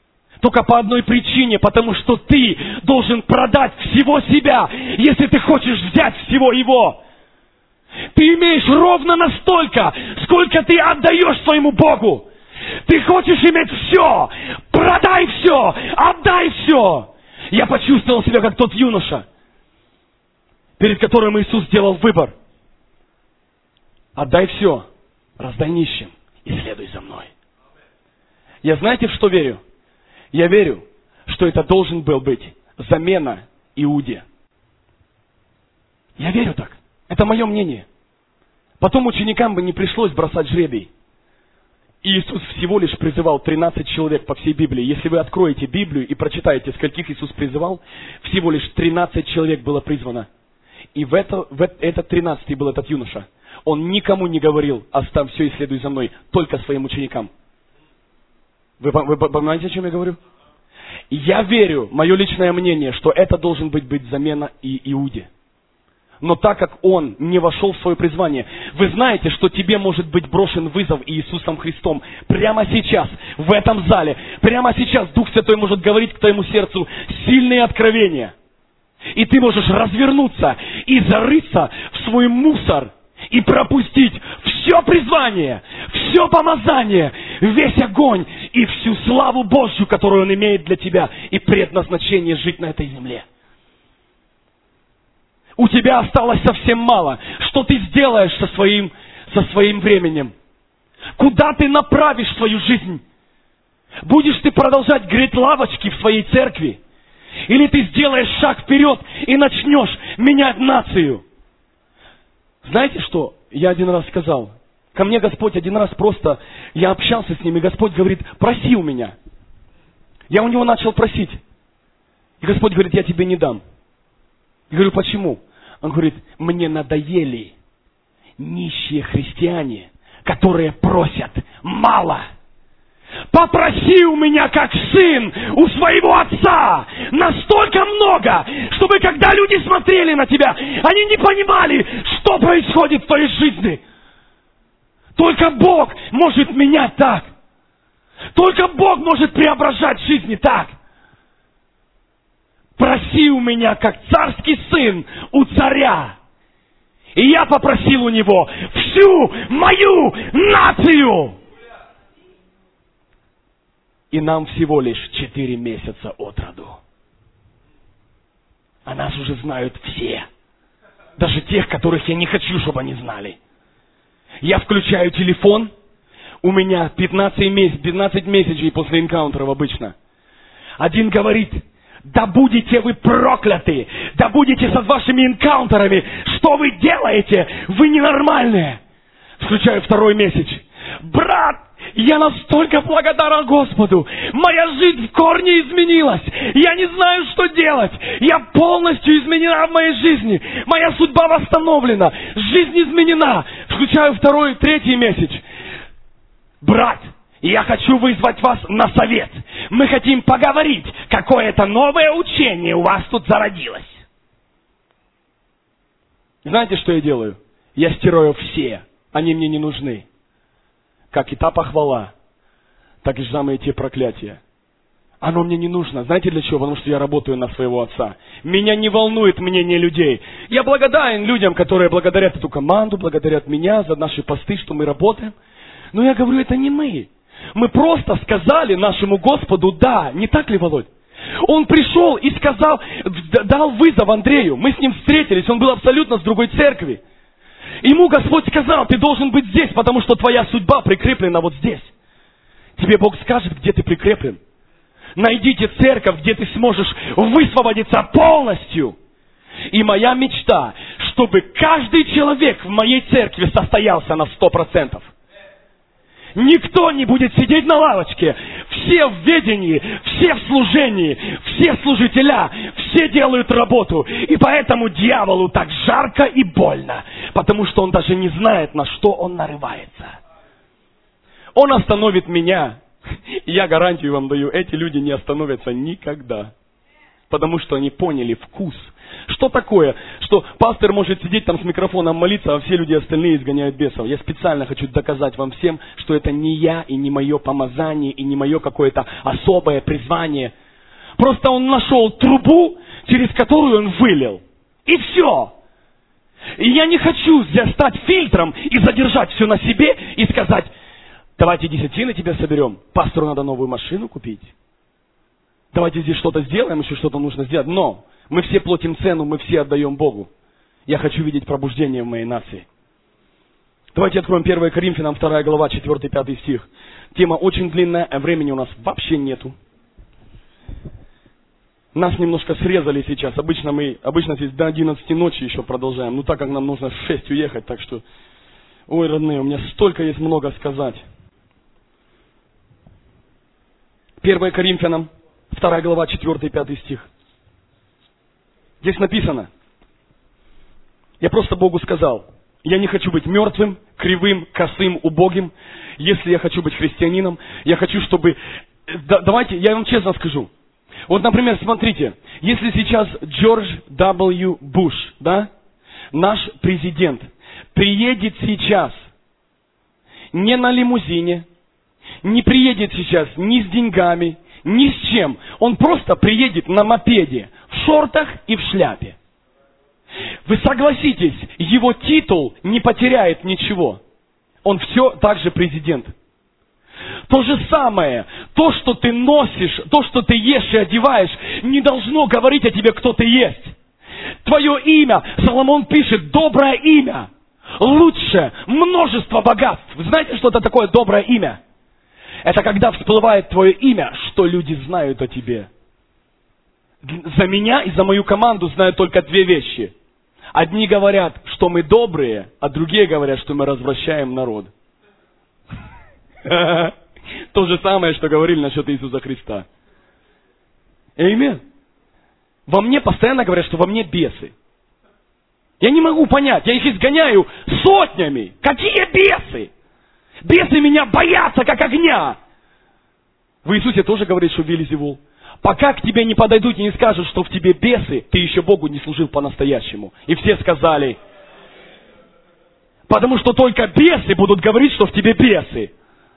Только по одной причине, потому что ты должен продать всего себя, если ты хочешь взять всего Его. Ты имеешь ровно настолько, сколько ты отдаешь своему Богу. Ты хочешь иметь все, продай все, отдай все. Я почувствовал себя как тот юноша, перед которым Иисус сделал выбор. Отдай все, раздай нищим и следуй за мной. Я знаете, в что верю? Я верю, что это должен был быть замена Иуде. Я верю так. Это мое мнение. Потом ученикам бы не пришлось бросать жребий. Иисус всего лишь призывал тринадцать человек по всей Библии. Если вы откроете Библию и прочитаете, скольких Иисус призывал, всего лишь тринадцать человек было призвано. И в, это, в этот тринадцатый был этот юноша. Он никому не говорил: оставь все и следуй за мной, только своим ученикам. Вы, вы понимаете, о чем я говорю? Я верю, мое личное мнение, что это должен быть, быть замена и Иуде. Но так как он не вошел в свое призвание, вы знаете, что тебе может быть брошен вызов Иисусом Христом прямо сейчас, в этом зале. Прямо сейчас Дух Святой может говорить к твоему сердцу сильные откровения. И ты можешь развернуться и зарыться в свой мусор и пропустить все призвание, все помазание, весь огонь и всю славу Божью, которую Он имеет для тебя, и предназначение жить на этой земле. У тебя осталось совсем мало. Что ты сделаешь со своим, со своим временем? Куда ты направишь свою жизнь? Будешь ты продолжать греть лавочки в своей церкви? Или ты сделаешь шаг вперед и начнешь менять нацию? Знаете что? Я один раз сказал. Ко мне Господь один раз просто, я общался с ним, и Господь говорит: проси у меня. Я у него начал просить. И Господь говорит: я тебе не дам. Я говорю: почему? Он говорит: мне надоели нищие христиане, которые просят мало. Попроси у меня, как сын, у своего отца, настолько много, чтобы когда люди смотрели на тебя, они не понимали, что происходит в твоей жизни. Только Бог может менять так. Только Бог может преображать жизни так. Проси у меня, как царский сын у царя. И я попросил у него всю мою нацию. И нам всего лишь четыре месяца от роду. А нас уже знают все. Даже тех, которых я не хочу, чтобы они знали. Я включаю телефон. У меня пятнадцать месяцев после энкаунтеров обычно. Один говорит: да будете вы прокляты, да будете со вашими энкаунтерами, что вы делаете, вы ненормальные. Включаю второй месяц. Брат, я настолько благодарен Господу, моя жизнь в корне изменилась, я не знаю, что делать, я полностью изменена в моей жизни, моя судьба восстановлена, жизнь изменена. Включаю второй, третий месяц. Брат, я хочу вызвать вас на совет. Мы хотим поговорить, какое-то новое учение у вас тут зародилось. Знаете, что я делаю? Я стираю все, они мне не нужны. Как и та похвала, так и самые те проклятия. Оно мне не нужно. Знаете для чего? Потому что я работаю на своего отца. Меня не волнует мнение людей. Я благодарен людям, которые благодарят эту команду, благодарят меня за наши посты, что мы работаем. Но я говорю, это не мы. Мы просто сказали нашему Господу «да». Не так ли, Володь? Он пришел и сказал, дал вызов Андрею. Мы с ним встретились, он был абсолютно с другой церкви. Ему Господь сказал: ты должен быть здесь, потому что твоя судьба прикреплена вот здесь. Тебе Бог скажет, где ты прикреплен. Найдите церковь, где ты сможешь высвободиться полностью. И моя мечта, чтобы каждый человек в моей церкви состоялся на сто процентов. Никто не будет сидеть на лавочке. Все в ведении, все в служении, все служителя, все делают работу. И поэтому дьяволу так жарко и больно. Потому что он даже не знает, на что он нарывается. Он остановит меня. Я гарантию вам даю, эти люди не остановятся никогда. потому что они поняли вкус. Что такое? Что пастор может сидеть там с микрофоном молиться, а все люди остальные изгоняют бесов. Я специально хочу доказать вам всем, что это не я и не мое помазание, и не мое какое-то особое призвание. Просто он нашел трубу, через которую он вылил. И все. И я не хочу здесь стать фильтром и задержать все на себе и сказать: давайте десятины тебе соберем, пастору надо новую машину купить. Давайте здесь что-то сделаем, еще что-то нужно сделать. Но мы все платим цену, мы все отдаем Богу. Я хочу видеть пробуждение в моей нации. Давайте откроем первое Коринфянам, вторая глава, четвёртый-пятый стих. Тема очень длинная, а времени у нас вообще нету. Нас немножко срезали сейчас. Обычно мы обычно здесь до одиннадцати ночи еще продолжаем. Ну так как нам нужно в шесть уехать, так что... Ой, родные, у меня столько есть много сказать. первое Коринфянам, вторая глава, четвёртый-пятый стих. Здесь написано: я просто Богу сказал, я не хочу быть мертвым, кривым, косым, убогим. Если я хочу быть христианином, я хочу, чтобы... Да, давайте, я вам честно скажу. Вот, например, смотрите, если сейчас Джордж дабл ю. Буш, да, наш президент, приедет сейчас не на лимузине, не приедет сейчас ни с деньгами, ни с чем. Он просто приедет на мопеде, в шортах и в шляпе. Вы согласитесь, его титул не потеряет ничего. Он все так же президент. То же самое, то, что ты носишь, то, что ты ешь и одеваешь, не должно говорить о тебе, кто ты есть. Твое имя, Соломон пишет, доброе имя, лучше множество богатств. Вы знаете, что это такое доброе имя? Это когда всплывает твое имя, что люди знают о тебе. За меня и за мою команду знают только две вещи. Одни говорят, что мы добрые, а другие говорят, что мы развращаем народ. То же самое, что говорили насчет Иисуса Христа. Аминь. Во мне постоянно говорят, что во мне бесы. Я не могу понять, я их изгоняю сотнями. Какие бесы? Бесы меня боятся, как огня. В Иисусе тоже говорит, что Вельзевул. Пока к тебе не подойдут и не скажут, что в тебе бесы, ты еще Богу не служил по-настоящему. И все сказали, потому что только бесы будут говорить, что в тебе бесы.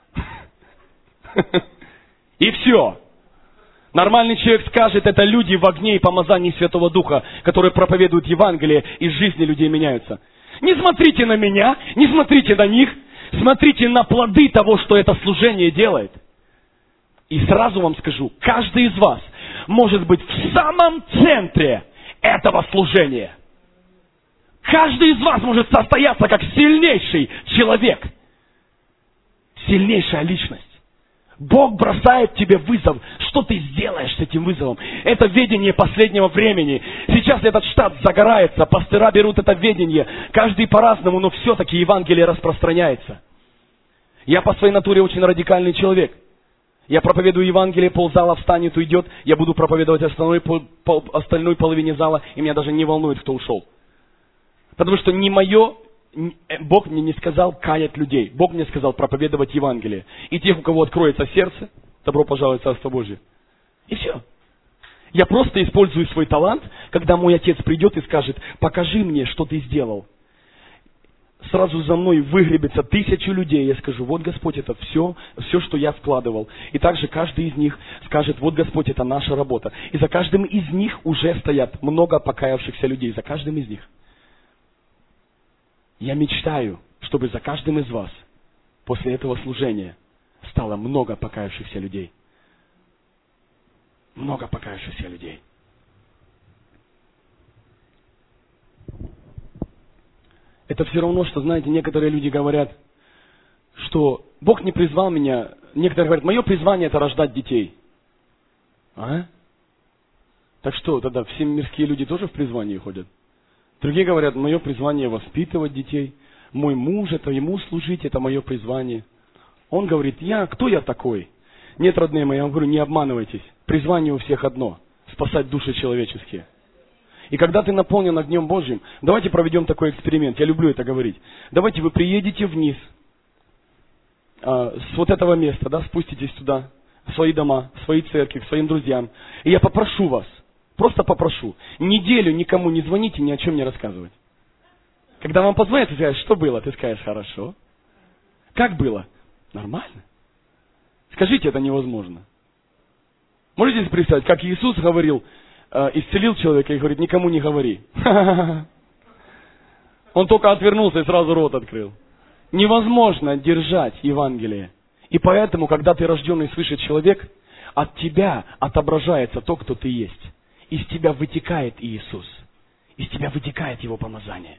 И все. Нормальный человек скажет, это люди в огне и помазании Святого Духа, которые проповедуют Евангелие, и жизни людей меняются. Не смотрите на меня, не смотрите на них, смотрите на плоды того, что это служение делает. И сразу вам скажу, каждый из вас может быть в самом центре этого служения. Каждый из вас может состояться как сильнейший человек, сильнейшая личность. Бог бросает тебе вызов. Что ты сделаешь с этим вызовом? Это ведение последнего времени. Сейчас этот штат загорается, пастыра берут это ведение. Каждый по-разному, но все-таки Евангелие распространяется. Я по своей натуре очень радикальный человек. Я проповедую Евангелие, ползала встанет, уйдет. Я буду проповедовать остальной, пол, пол, остальной половине зала, и меня даже не волнует, кто ушел. Потому что не мое... Бог мне не сказал каять людей. Бог мне сказал проповедовать Евангелие. И тех, у кого откроется сердце, добро пожаловать в Царство Божие. И все. Я просто использую свой талант, когда мой отец придет и скажет, покажи мне, что ты сделал. Сразу за мной выгребется тысячу людей. Я скажу, вот Господь, это все, все, что я вкладывал. И также каждый из них скажет, вот Господь, это наша работа. И за каждым из них уже стоят много покаявшихся людей. За каждым из них. Я мечтаю, чтобы за каждым из вас после этого служения стало много покаявшихся людей. Много покаявшихся людей. Это все равно, что, знаете, некоторые люди говорят, что Бог не призвал меня. Некоторые говорят, мое призвание это рождать детей. А? Так что, тогда все мирские люди тоже в призвании ходят? Другие говорят, мое призвание воспитывать детей. Мой муж, это ему служить, это мое призвание. Он говорит, я, кто я такой? Нет, родные мои, я вам говорю, не обманывайтесь. Призвание у всех одно. Спасать души человеческие. И когда ты наполнен огнем Божьим, давайте проведем такой эксперимент. Я люблю это говорить. Давайте вы приедете вниз, с вот этого места, да, спуститесь туда, в свои дома, в свои церкви, к своим друзьям. И я попрошу вас, Просто попрошу. Неделю никому не звоните, ни о чем не рассказывать. Когда вам позвонят, ты скажешь, что было? Ты скажешь, хорошо. Как было? Нормально. Скажите, это невозможно. Можете себе представить, как Иисус говорил, э, исцелил человека и говорит, никому не говори. Он только отвернулся и сразу рот открыл. Невозможно держать Евангелие. И поэтому, когда ты рожденный свыше человек, от тебя отображается то, кто ты есть. Из тебя вытекает Иисус. Из тебя вытекает Его помазание.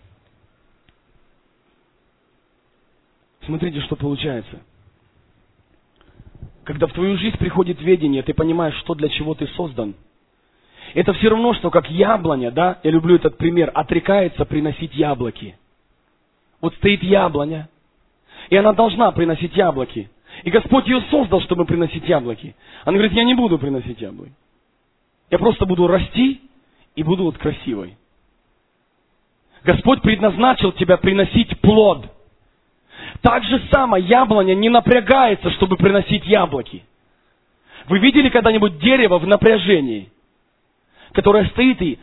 Смотрите, что получается. Когда в твою жизнь приходит ведение, ты понимаешь, что для чего ты создан. Это все равно, что как яблоня, да, я люблю этот пример, отрекается приносить яблоки. Вот стоит яблоня, и она должна приносить яблоки. И Господь ее создал, чтобы приносить яблоки. Она говорит, я не буду приносить яблоки. Я просто буду расти и буду вот красивой. Господь предназначил тебя приносить плод. Так же самое яблоня не напрягается, чтобы приносить яблоки. Вы видели когда-нибудь дерево в напряжении, которое стоит и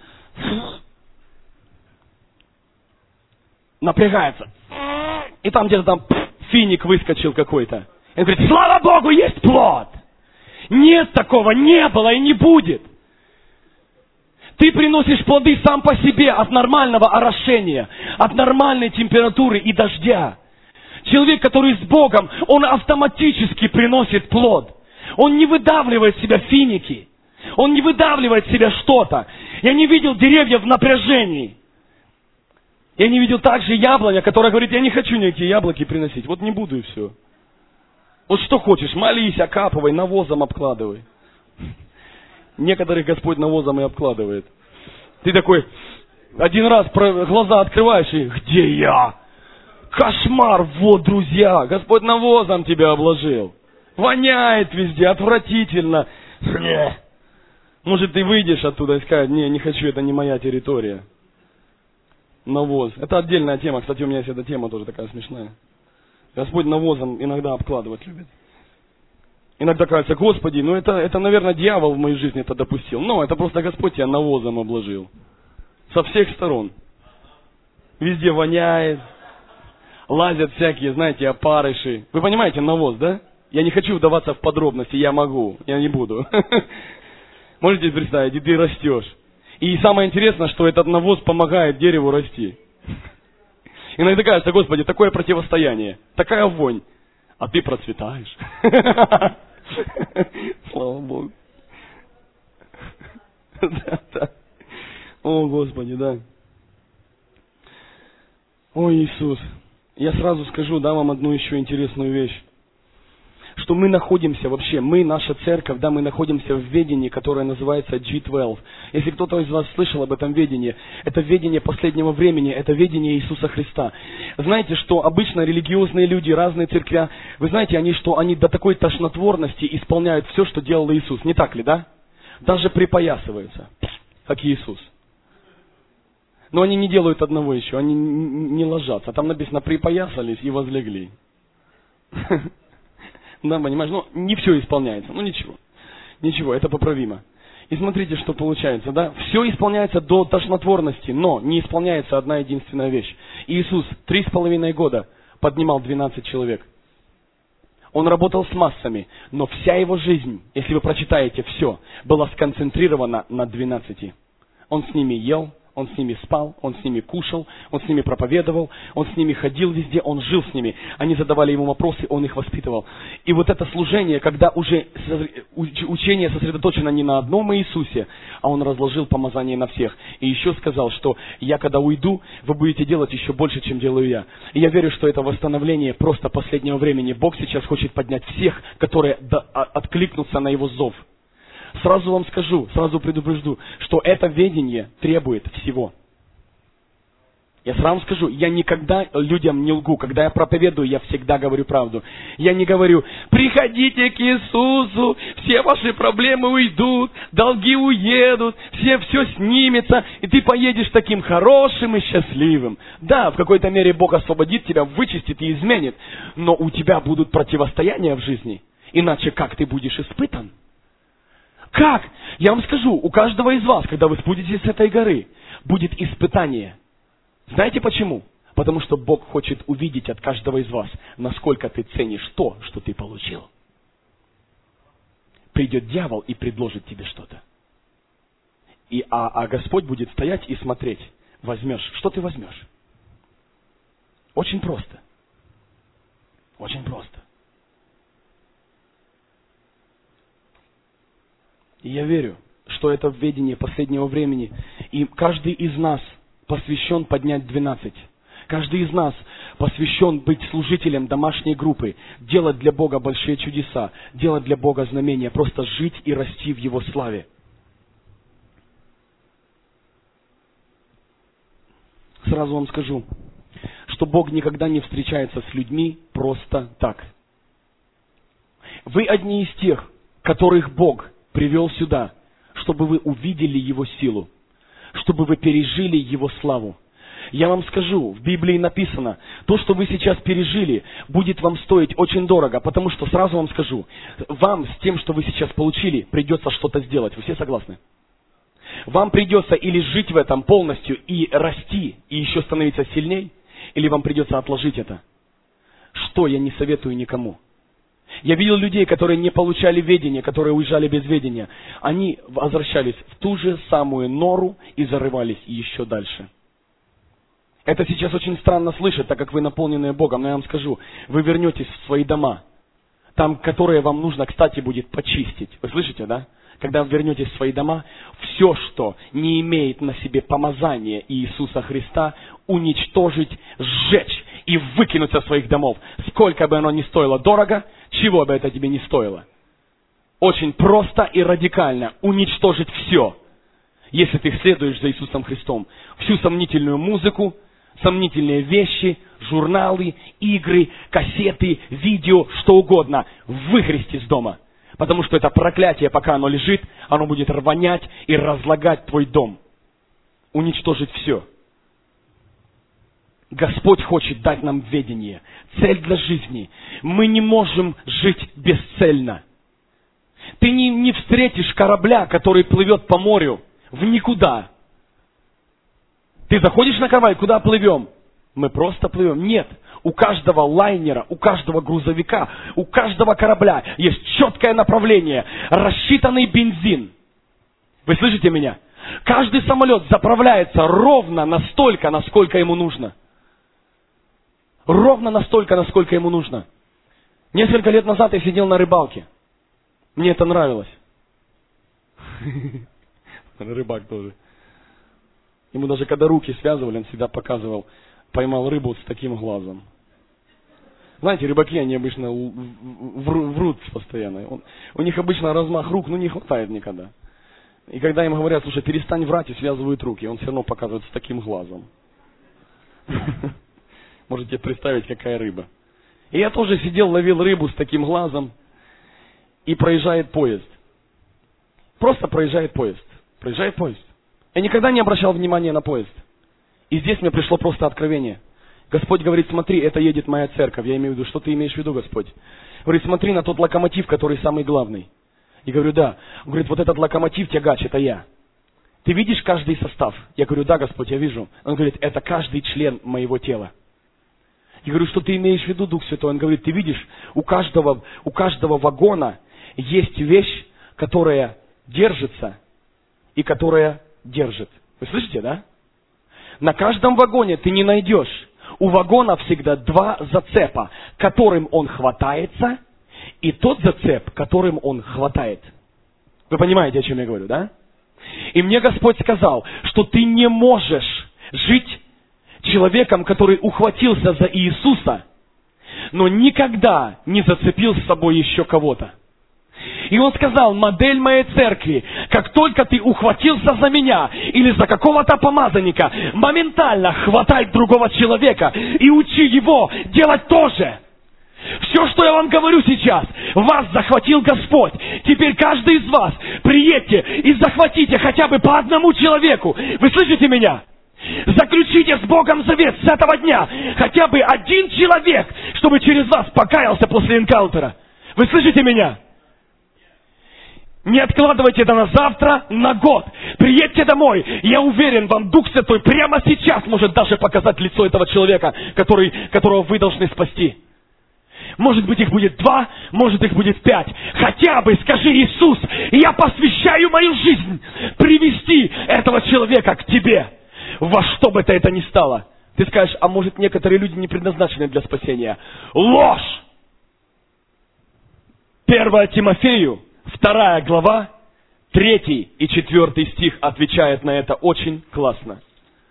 напрягается? И там где-то там финик выскочил какой-то. И он говорит, слава Богу, есть плод. Нет такого, не было и не будет. Ты приносишь плоды сам по себе от нормального орошения, от нормальной температуры и дождя. Человек, который с Богом, он автоматически приносит плод. Он не выдавливает в себя финики. Он не выдавливает в себя что-то. Я не видел деревья в напряжении. Я не видел также яблоня, которая говорит, я не хочу никакие яблоки приносить. Вот не буду и все. Вот что хочешь, молись, окапывай, навозом обкладывай. Некоторых Господь навозом и обкладывает. Ты такой, один раз глаза открываешь и, где я? Кошмар, вот, друзья, Господь навозом тебя обложил. Воняет везде, отвратительно. Может, ты выйдешь оттуда и скажешь, не, не хочу, это не моя территория. Навоз. Это отдельная тема. Кстати, у меня есть эта тема тоже такая смешная. Господь навозом иногда обкладывать любит. Иногда кажется, Господи, ну это, это, наверное, дьявол в моей жизни это допустил. Но это просто Господь тебя навозом обложил. Со всех сторон. Везде воняет. Лазят всякие, знаете, опарыши. Вы понимаете, навоз, да? Я не хочу вдаваться в подробности, я могу, я не буду. Можете представить, и ты растешь. И самое интересное, что этот навоз помогает дереву расти. Иногда кажется, Господи, такое противостояние, такая вонь, а ты процветаешь. Слава Богу. О, Господи, да. О, Иисус. Я сразу скажу, да, вам одну еще интересную вещь. Что мы находимся вообще, мы, наша церковь, да, мы находимся в ведении, которое называется джи двенадцать. Если кто-то из вас слышал об этом ведении, это ведение последнего времени, это ведение Иисуса Христа. Знаете, что обычно религиозные люди, разные церкви, вы знаете, они, что они до такой тошнотворности исполняют все, что делал Иисус. Не так ли, да? Даже припоясываются, как Иисус. Но они не делают одного еще, они не ложатся. Там написано, припоясались и возлегли. Да, понимаешь, ну не все исполняется, ну ничего. Ничего, это поправимо. И смотрите, что получается, да? Все исполняется до тошнотворности, но не исполняется одна единственная вещь. Иисус три с половиной года поднимал двенадцать человек. Он работал с массами, но вся его жизнь, если вы прочитаете все, была сконцентрирована на двенадцати. Он с ними ел, он с ними спал, он с ними кушал, он с ними проповедовал, он с ними ходил везде, он жил с ними. Они задавали ему вопросы, он их воспитывал. И вот это служение, когда уже учение сосредоточено не на одном Иисусе, а он разложил помазание на всех. И еще сказал, что я когда уйду, вы будете делать еще больше, чем делаю я. И я верю, что это восстановление просто последнего времени. Бог сейчас хочет поднять всех, которые откликнутся на его зов. Сразу вам скажу, сразу предупрежду, что это ведение требует всего. Я сразу скажу, я никогда людям не лгу. Когда я проповедую, я всегда говорю правду. Я не говорю, приходите к Иисусу, все ваши проблемы уйдут, долги уедут, все все снимется, и ты поедешь таким хорошим и счастливым. Да, в какой-то мере Бог освободит тебя, вычистит и изменит, но у тебя будут противостояния в жизни. Иначе как ты будешь испытан? Как? Я вам скажу, у каждого из вас, когда вы спуститесь с этой горы, будет испытание. Знаете почему? Потому что Бог хочет увидеть от каждого из вас, насколько ты ценишь то, что ты получил. Придет дьявол и предложит тебе что-то. И, а, а Господь будет стоять и смотреть. Возьмешь. Что ты возьмешь? Очень просто. Очень просто. И я верю, что это ведение последнего времени. И каждый из нас посвящен поднять двенадцать. Каждый из нас посвящен быть служителем домашней группы, делать для Бога большие чудеса, делать для Бога знамения, просто жить и расти в Его славе. Сразу вам скажу, что Бог никогда не встречается с людьми просто так. Вы одни из тех, которых Бог привел сюда, чтобы вы увидели Его силу, чтобы вы пережили Его славу. Я вам скажу, в Библии написано, то, что вы сейчас пережили, будет вам стоить очень дорого, потому что, сразу вам скажу, вам с тем, что вы сейчас получили, придется что-то сделать. Вы все согласны? Вам придется или жить в этом полностью и расти, и еще становиться сильней, или вам придется отложить это. Что я не советую никому. Я видел людей, которые не получали ведения, которые уезжали без ведения. Они возвращались в ту же самую нору и зарывались еще дальше. Это сейчас очень странно слышать, так как вы наполненные Богом, но я вам скажу, вы вернетесь в свои дома, там, которые вам нужно, кстати, будет почистить. Вы слышите, да? Когда вы вернетесь в свои дома, все, что не имеет на себе помазания Иисуса Христа, уничтожить, сжечь и выкинуть со своих домов. Сколько бы оно ни стоило дорого, чего бы это тебе не стоило. Очень просто и радикально уничтожить все, если ты следуешь за Иисусом Христом. Всю сомнительную музыку, сомнительные вещи, журналы, игры, кассеты, видео, что угодно, выгрести из дома. Потому что это проклятие, пока оно лежит, оно будет рванять и разлагать твой дом. Уничтожить все. Господь хочет дать нам ведение, цель для жизни. Мы не можем жить бесцельно. Ты не, не встретишь корабля, который плывет по морю в никуда. Ты заходишь на корабль, куда плывем? Мы просто плывем. Нет. У каждого лайнера, у каждого грузовика, у каждого корабля есть четкое направление, рассчитанный бензин. Вы слышите меня? Каждый самолет заправляется ровно настолько, насколько ему нужно. Ровно настолько, насколько ему нужно. Несколько лет назад я сидел на рыбалке. Мне это нравилось. Рыбак тоже. Ему даже когда руки связывали, он всегда показывал, поймал рыбу с таким глазом. Знаете, рыбаки, они обычно врут постоянно. Он, у них обычно размах рук, ну, не хватает никогда. И когда им говорят, слушай, перестань врать, и связывают руки, он все равно показывает с таким глазом. Можете представить, какая рыба. И я тоже сидел, ловил рыбу с таким глазом, и проезжает поезд. Просто проезжает поезд. Проезжает поезд. Я никогда не обращал внимания на поезд. И здесь мне пришло просто откровение. Господь говорит, смотри, это едет моя церковь. Я имею в виду, что ты имеешь в виду, Господь? Говорит, смотри на тот локомотив, который самый главный. И говорю, да. Он говорит, вот этот локомотив, тягач, это я. Ты видишь каждый состав? Я говорю, да, Господь, я вижу. Он говорит, это каждый член моего тела. Я говорю, что ты имеешь в виду, Дух Святой? Он говорит, ты видишь, у каждого, у каждого вагона есть вещь, которая держится и которая держит. Вы слышите, да? На каждом вагоне ты не найдешь. У вагона всегда два зацепа, которым он хватается, и тот зацеп, которым он хватает. Вы понимаете, о чем я говорю, да? И мне Господь сказал, что ты не можешь жить человеком, который ухватился за Иисуса, но никогда не зацепил с собой еще кого-то. И он сказал, модель моей церкви, как только ты ухватился за меня или за какого-то помазанника, моментально хватай другого человека и учи его делать то же. Все, что я вам говорю сейчас, вас захватил Господь. Теперь каждый из вас приедьте и захватите хотя бы по одному человеку. Вы слышите меня? Заключите с Богом завет с этого дня. Хотя бы один человек, чтобы через вас покаялся после энкаунтера. Вы слышите меня? Не откладывайте это на завтра, на год. Приедьте домой. Я уверен, вам Дух Святой прямо сейчас может даже показать лицо этого человека, который, которого вы должны спасти. Может быть, их будет два, может, их будет пять. Хотя бы скажи: Иисус, я посвящаю мою жизнь привести этого человека к Тебе. Во что бы то это ни стало. Ты скажешь: а может, некоторые люди не предназначены для спасения. Ложь! Первое Тимофею, вторая глава, третий и четвертый стих отвечает на это очень классно.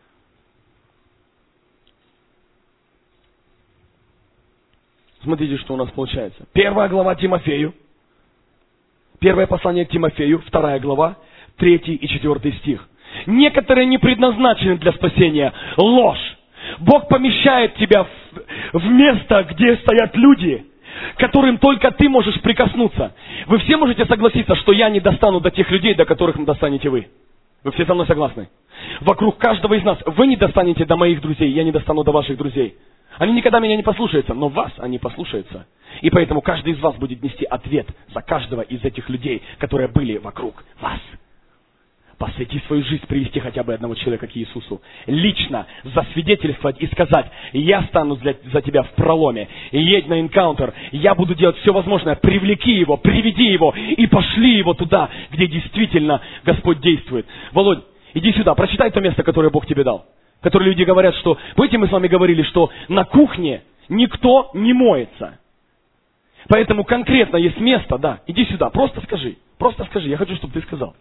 Смотрите, что у нас получается. Первая глава Тимофею, первое послание к Тимофею, вторая глава, третий и четвертый стих. Некоторые не предназначены для спасения. Ложь. Бог помещает тебя в, в место, где стоят люди, которым только ты можешь прикоснуться. Вы все можете согласиться, что я не достану до тех людей, до которых достанете вы. Вы все со мной согласны? Вокруг каждого из нас вы не достанете до моих друзей, я не достану до ваших друзей. Они никогда меня не послушаются, но вас они послушаются. И поэтому каждый из вас будет нести ответ за каждого из этих людей, которые были вокруг вас. Посвяти свою жизнь, привести хотя бы одного человека к Иисусу. Лично засвидетельствовать и сказать: я стану для, за тебя в проломе. Едь на энкаунтер. Я буду делать все возможное. Привлеки его, приведи его и пошли его туда, где действительно Господь действует. Володь, иди сюда, прочитай то место, которое Бог тебе дал. Которые люди говорят, что... Помните, мы с вами говорили, что на кухне никто не моется. Поэтому конкретно есть место, да. Иди сюда, просто скажи. Просто скажи, я хочу, чтобы ты сказал.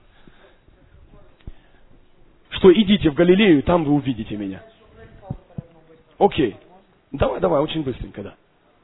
Что идите в Галилею, и там вы увидите меня. Окей. Давай, давай, очень быстренько, да.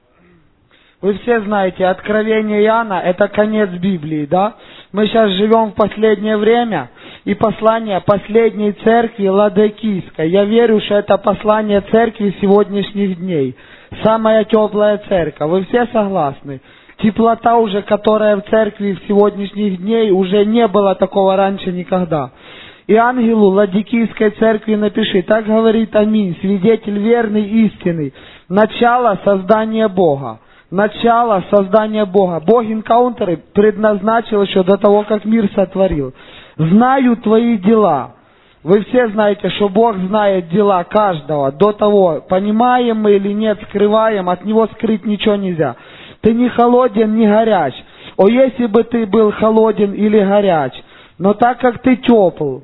Вы все знаете, Откровение Иоанна – это конец Библии, да? Мы сейчас живем в последнее время, и послание последней церкви Ладокийской. Я верю, что это послание церкви сегодняшних дней. Самая теплая церковь. Вы все согласны? Теплота уже, которая в церкви в сегодняшних дней, уже не было такого раньше никогда. И ангелу Ладикийской церкви напиши: так говорит Аминь, свидетель верный, истинный, начало создания Бога. Начало создания Бога. Бог энкаунтеры предназначил еще до того, как мир сотворил. Знаю твои дела. Вы все знаете, что Бог знает дела каждого до того, понимаем мы или нет, скрываем, от Него скрыть ничего нельзя. Ты не холоден, не горяч. О, если бы ты был холоден или горяч, но так как ты тепл,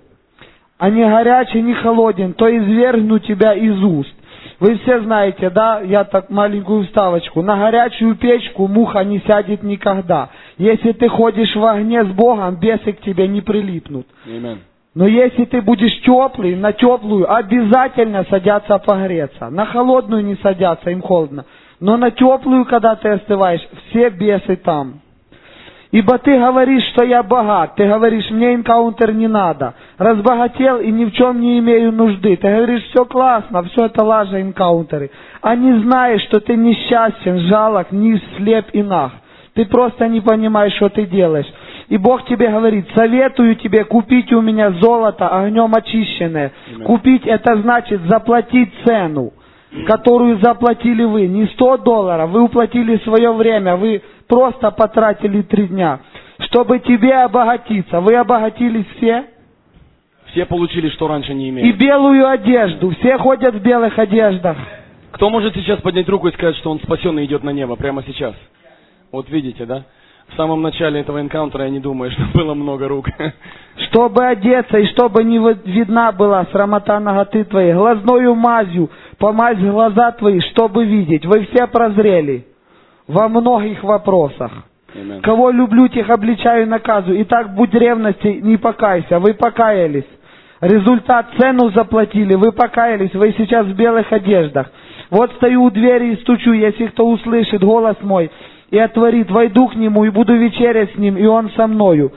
а не горячий, не холоден, то извергну тебя из уст. Вы все знаете, да, я так маленькую вставочку, на горячую печку муха не сядет никогда. Если ты ходишь в огне с Богом, бесы к тебе не прилипнут. Amen. Но если ты будешь теплый, на теплую обязательно садятся погреться. На холодную не садятся, им холодно. Но на теплую, когда ты остываешь, все бесы там. Ибо ты говоришь, что я богат. Ты говоришь, мне энкаунтер не надо. Разбогател и ни в чем не имею нужды. Ты говоришь, все классно, все это лажа, энкаунтеры. А не знаешь, что ты несчастен, жалок, низ, слеп и наг. Ты просто не понимаешь, что ты делаешь. И Бог тебе говорит: советую тебе купить у меня золото огнем очищенное. Amen. Купить — это значит заплатить цену, которую заплатили вы. Не сто долларов, вы уплатили свое время, вы просто потратили три дня. Чтобы тебе обогатиться. Вы обогатились все? Все получили, что раньше не имели. И белую одежду. Все ходят в белых одеждах. Кто может сейчас поднять руку и сказать, что он спасенный идет на небо прямо сейчас? Вот видите, да? В самом начале этого энкаунтера я не думаю, что было много рук. Чтобы одеться и чтобы не видна была срамота наготы твоей, глазною мазью помазь глаза твои, чтобы видеть. Вы все прозрели во многих вопросах. Amen. Кого люблю, тех обличаю и наказываю. Итак, будь ревности, не покайся. Вы покаялись. Результат: цену заплатили. Вы покаялись. Вы сейчас в белых одеждах. Вот стою у двери и стучу. Если кто услышит голос мой и отворит, войду к нему и буду вечерять с ним, и он со мною.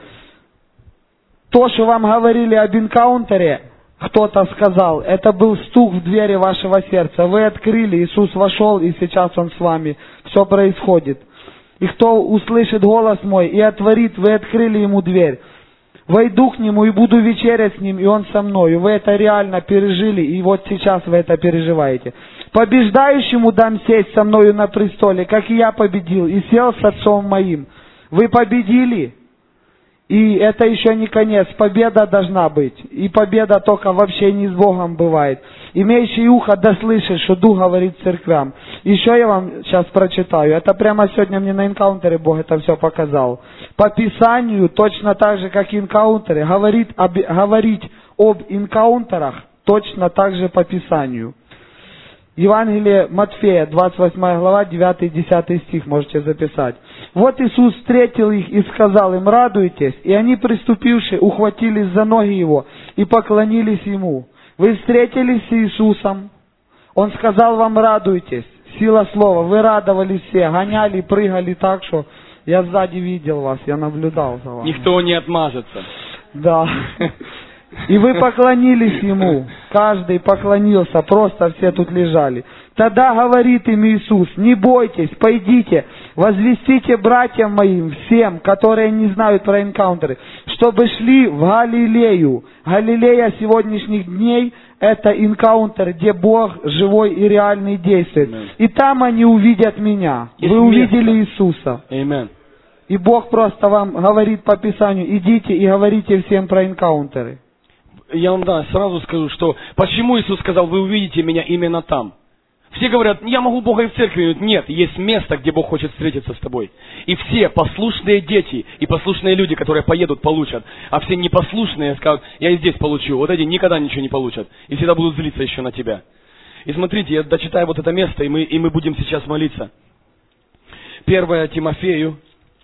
То, что вам говорили об энкаунтере, кто-то сказал, это был стук в двери вашего сердца. Вы открыли, Иисус вошел, и сейчас Он с вами. Все происходит. И кто услышит голос мой и отворит, вы открыли ему дверь. Войду к нему и буду вечерять с ним, и он со мною. Вы это реально пережили, и вот сейчас вы это переживаете. Побеждающему дам сесть со мною на престоле, как и я победил, и сел с отцом моим. Вы победили, И это еще не конец, победа должна быть. И победа только в общении с Богом бывает. Имеющий ухо да слышит, что Дух говорит церквям. Еще я вам сейчас прочитаю. Это прямо сегодня мне на энкаунтере Бог это все показал. По Писанию, точно так же, как и энкаунтеры, говорит об, говорить об энкаунтерах точно так же по Писанию. Евангелие Матфея, двадцать восьмая глава, девятый и десятый стих, можете записать. «Вот Иисус встретил их и сказал им: радуйтесь, и они, приступивши, ухватились за ноги Его и поклонились Ему». Вы встретились с Иисусом, Он сказал вам: радуйтесь. Сила слова, вы радовались все, гоняли, прыгали так, что я сзади видел вас, я наблюдал за вами. Никто не отмажется. Да. И вы поклонились Ему. Каждый поклонился, просто все тут лежали. Тогда говорит им Иисус: не бойтесь, пойдите, возвестите братьям моим, всем, которые не знают про энкаунтеры, чтобы шли в Галилею. Галилея сегодняшних дней — это энкаунтер, где Бог живой и реальный действует. Amen. И там они увидят меня. Есть вы увидели место. Иисуса. Amen. И Бог просто вам говорит по Писанию: идите и говорите всем про энкаунтеры. Я вам, да, сразу скажу, что почему Иисус сказал: вы увидите меня именно там. Все говорят: я могу Бога и в церкви. Нет, есть место, где Бог хочет встретиться с тобой. И все послушные дети и послушные люди, которые поедут, получат. А все непослушные скажут: я и здесь получу. Вот эти никогда ничего не получат. И всегда будут злиться еще на тебя. И смотрите, я дочитаю вот это место, и мы, и мы будем сейчас молиться. Первое Тимофею.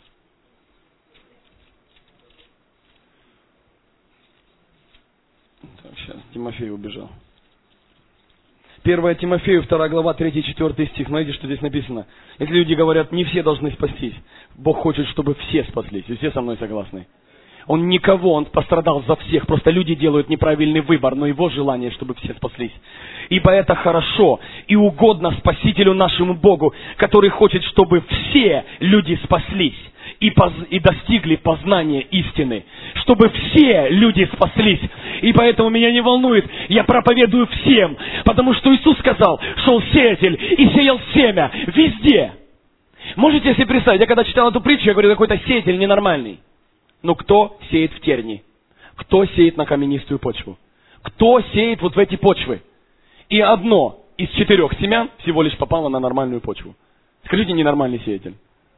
Так, сейчас Тимофей убежал. Первое Тимофею, вторая глава, третий и четвертый стих. Смотрите, что здесь написано. Если люди говорят: не все должны спастись, Бог хочет, чтобы все спаслись. И все со мной согласны. Он никого, Он пострадал за всех. Просто люди делают неправильный выбор, но Его желание, чтобы все спаслись. Ибо это хорошо и угодно Спасителю нашему Богу, который хочет, чтобы все люди спаслись и, поз... и достигли познания истины. Чтобы все люди спаслись. И поэтому меня не волнует, я проповедую всем. Потому что Иисус сказал: шел сеятель и сеял семя везде. Можете себе представить, я когда читал эту притчу, я говорю: какой-то сеятель ненормальный. Но кто сеет в тернии? Кто сеет на каменистую почву? Кто сеет вот в эти почвы? И одно из четырех семян всего лишь попало на нормальную почву. Скажите: ненормальный сеятель.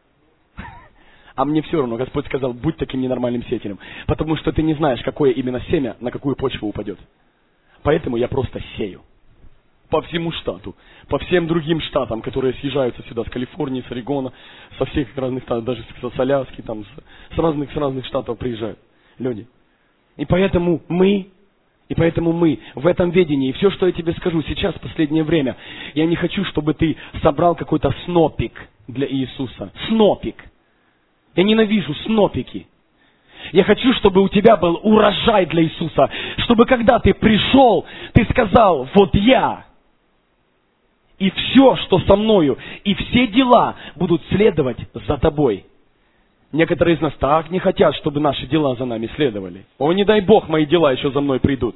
А мне все равно, Господь сказал: будь таким ненормальным сеятелем. Потому что ты не знаешь, какое именно семя на какую почву упадет. Поэтому я просто сею. По всему штату. По всем другим штатам, которые съезжаются сюда с Калифорнии, с Орегона, со всех разных штатов, даже с Аляски, там, с, с, разных, с разных штатов приезжают люди. И поэтому мы, и поэтому мы в этом ведении, и все, что я тебе скажу сейчас, в последнее время, я не хочу, чтобы ты собрал какой-то снопик для Иисуса. Снопик. Я ненавижу снопики. Я хочу, чтобы у тебя был урожай для Иисуса. Чтобы когда ты пришел, ты сказал: вот я. И все, что со мною, и все дела будут следовать за тобой. Некоторые из нас так не хотят, чтобы наши дела за нами следовали. О, не дай Бог, мои дела еще за мной придут.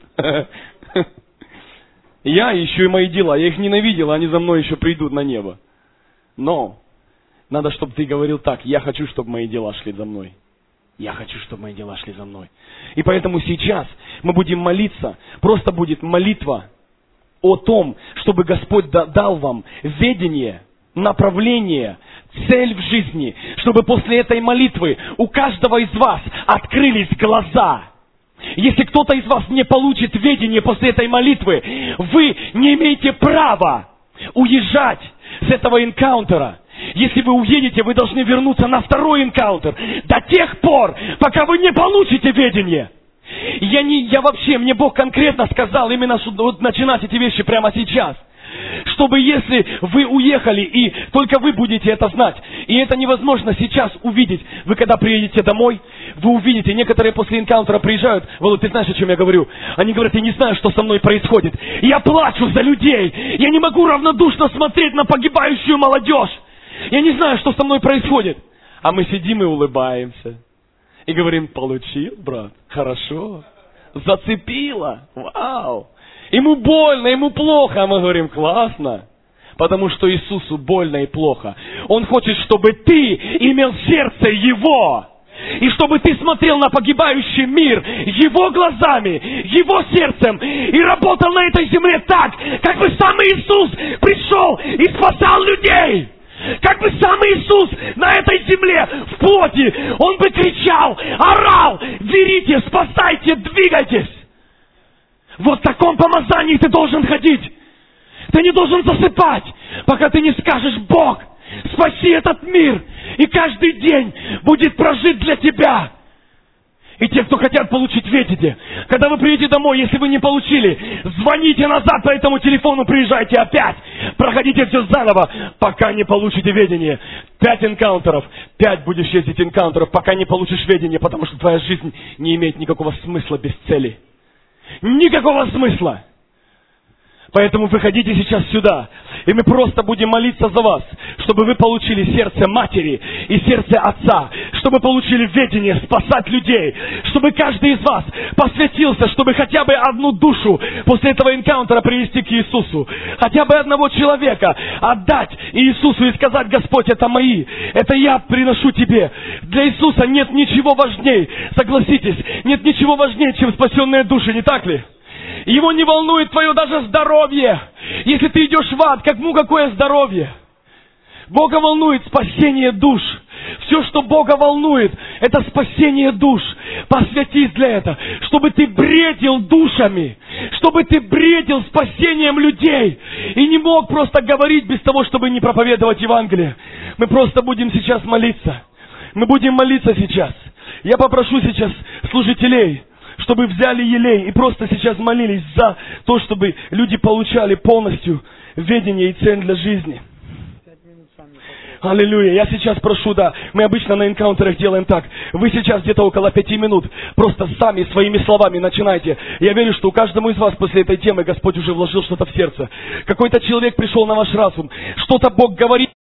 Я еще и мои дела, я их ненавидел, они за мной еще придут на небо. Но надо, чтобы ты говорил так: я хочу, чтобы мои дела шли за мной. Я хочу, чтобы мои дела шли за мной. И поэтому сейчас мы будем молиться. Просто будет молитва о том, чтобы Господь дал вам ведение, направление, цель в жизни. Чтобы после этой молитвы у каждого из вас открылись глаза. Если кто-то из вас не получит ведение после этой молитвы, вы не имеете права уезжать с этого энкаунтера. Если вы уедете, вы должны вернуться на второй энкаунтер до тех пор, пока вы не получите ведение. Я, не, я вообще, мне Бог конкретно сказал именно, что вот начинать эти вещи прямо сейчас. Чтобы если вы уехали, и только вы будете это знать, и это невозможно сейчас увидеть. Вы когда приедете домой, вы увидите, некоторые после энкаунтера приезжают: Володь, ты знаешь, о чем я говорю? Они говорят: я не знаю, что со мной происходит. Я плачу за людей. Я не могу равнодушно смотреть на погибающую молодежь. Я не знаю, что со мной происходит. А мы сидим и улыбаемся. И говорим: получил, брат, хорошо. Зацепило, вау. Ему больно, ему плохо. А мы говорим: классно. Потому что Иисусу больно и плохо. Он хочет, чтобы ты имел сердце Его. И чтобы ты смотрел на погибающий мир Его глазами, Его сердцем, и работал на этой земле так, как бы сам Иисус пришел и спасал людей. Как бы сам Иисус на этой земле, в плоти, Он бы кричал, орал: верите, спасайте, двигайтесь. Вот в таком помазании ты должен ходить. Ты не должен засыпать, пока ты не скажешь: Бог, спаси этот мир, и каждый день будет прожит для Тебя. И те, кто хотят получить ведение, когда вы приедете домой, если вы не получили, звоните назад по этому телефону, приезжайте опять, проходите все заново, пока не получите ведение. Пять энкаунтеров, пять будешь ездить энкаунтеров, пока не получишь ведение, потому что твоя жизнь не имеет никакого смысла без цели. Никакого смысла. Поэтому выходите сейчас сюда, и мы просто будем молиться за вас, чтобы вы получили сердце матери и сердце отца, чтобы получили ведение спасать людей, чтобы каждый из вас посвятился, чтобы хотя бы одну душу после этого энкаунтера привести к Иисусу, хотя бы одного человека отдать Иисусу и сказать: Господь, это мои, это я приношу Тебе. Для Иисуса нет ничего важнее, согласитесь, нет ничего важнее, чем спасенные души, не так ли? Его не волнует твое даже здоровье. Если ты идешь в ад, как, ну какое здоровье? Бога волнует спасение душ. Все, что Бога волнует, это спасение душ. Посвятись для этого, чтобы ты бредил душами, чтобы ты бредил спасением людей и не мог просто говорить без того, чтобы не проповедовать Евангелие. Мы просто будем сейчас молиться. Мы будем молиться сейчас. Я попрошу сейчас служителей, чтобы взяли елей и просто сейчас молились за то, чтобы люди получали полностью ведение и цель для жизни. Аллилуйя. Я сейчас прошу, да, мы обычно на энкаунтерах делаем так. Вы сейчас где-то около пяти минут просто сами своими словами начинайте. Я верю, что у каждому из вас после этой темы Господь уже вложил что-то в сердце. Какой-то человек пришел на ваш разум, что-то Бог говорит.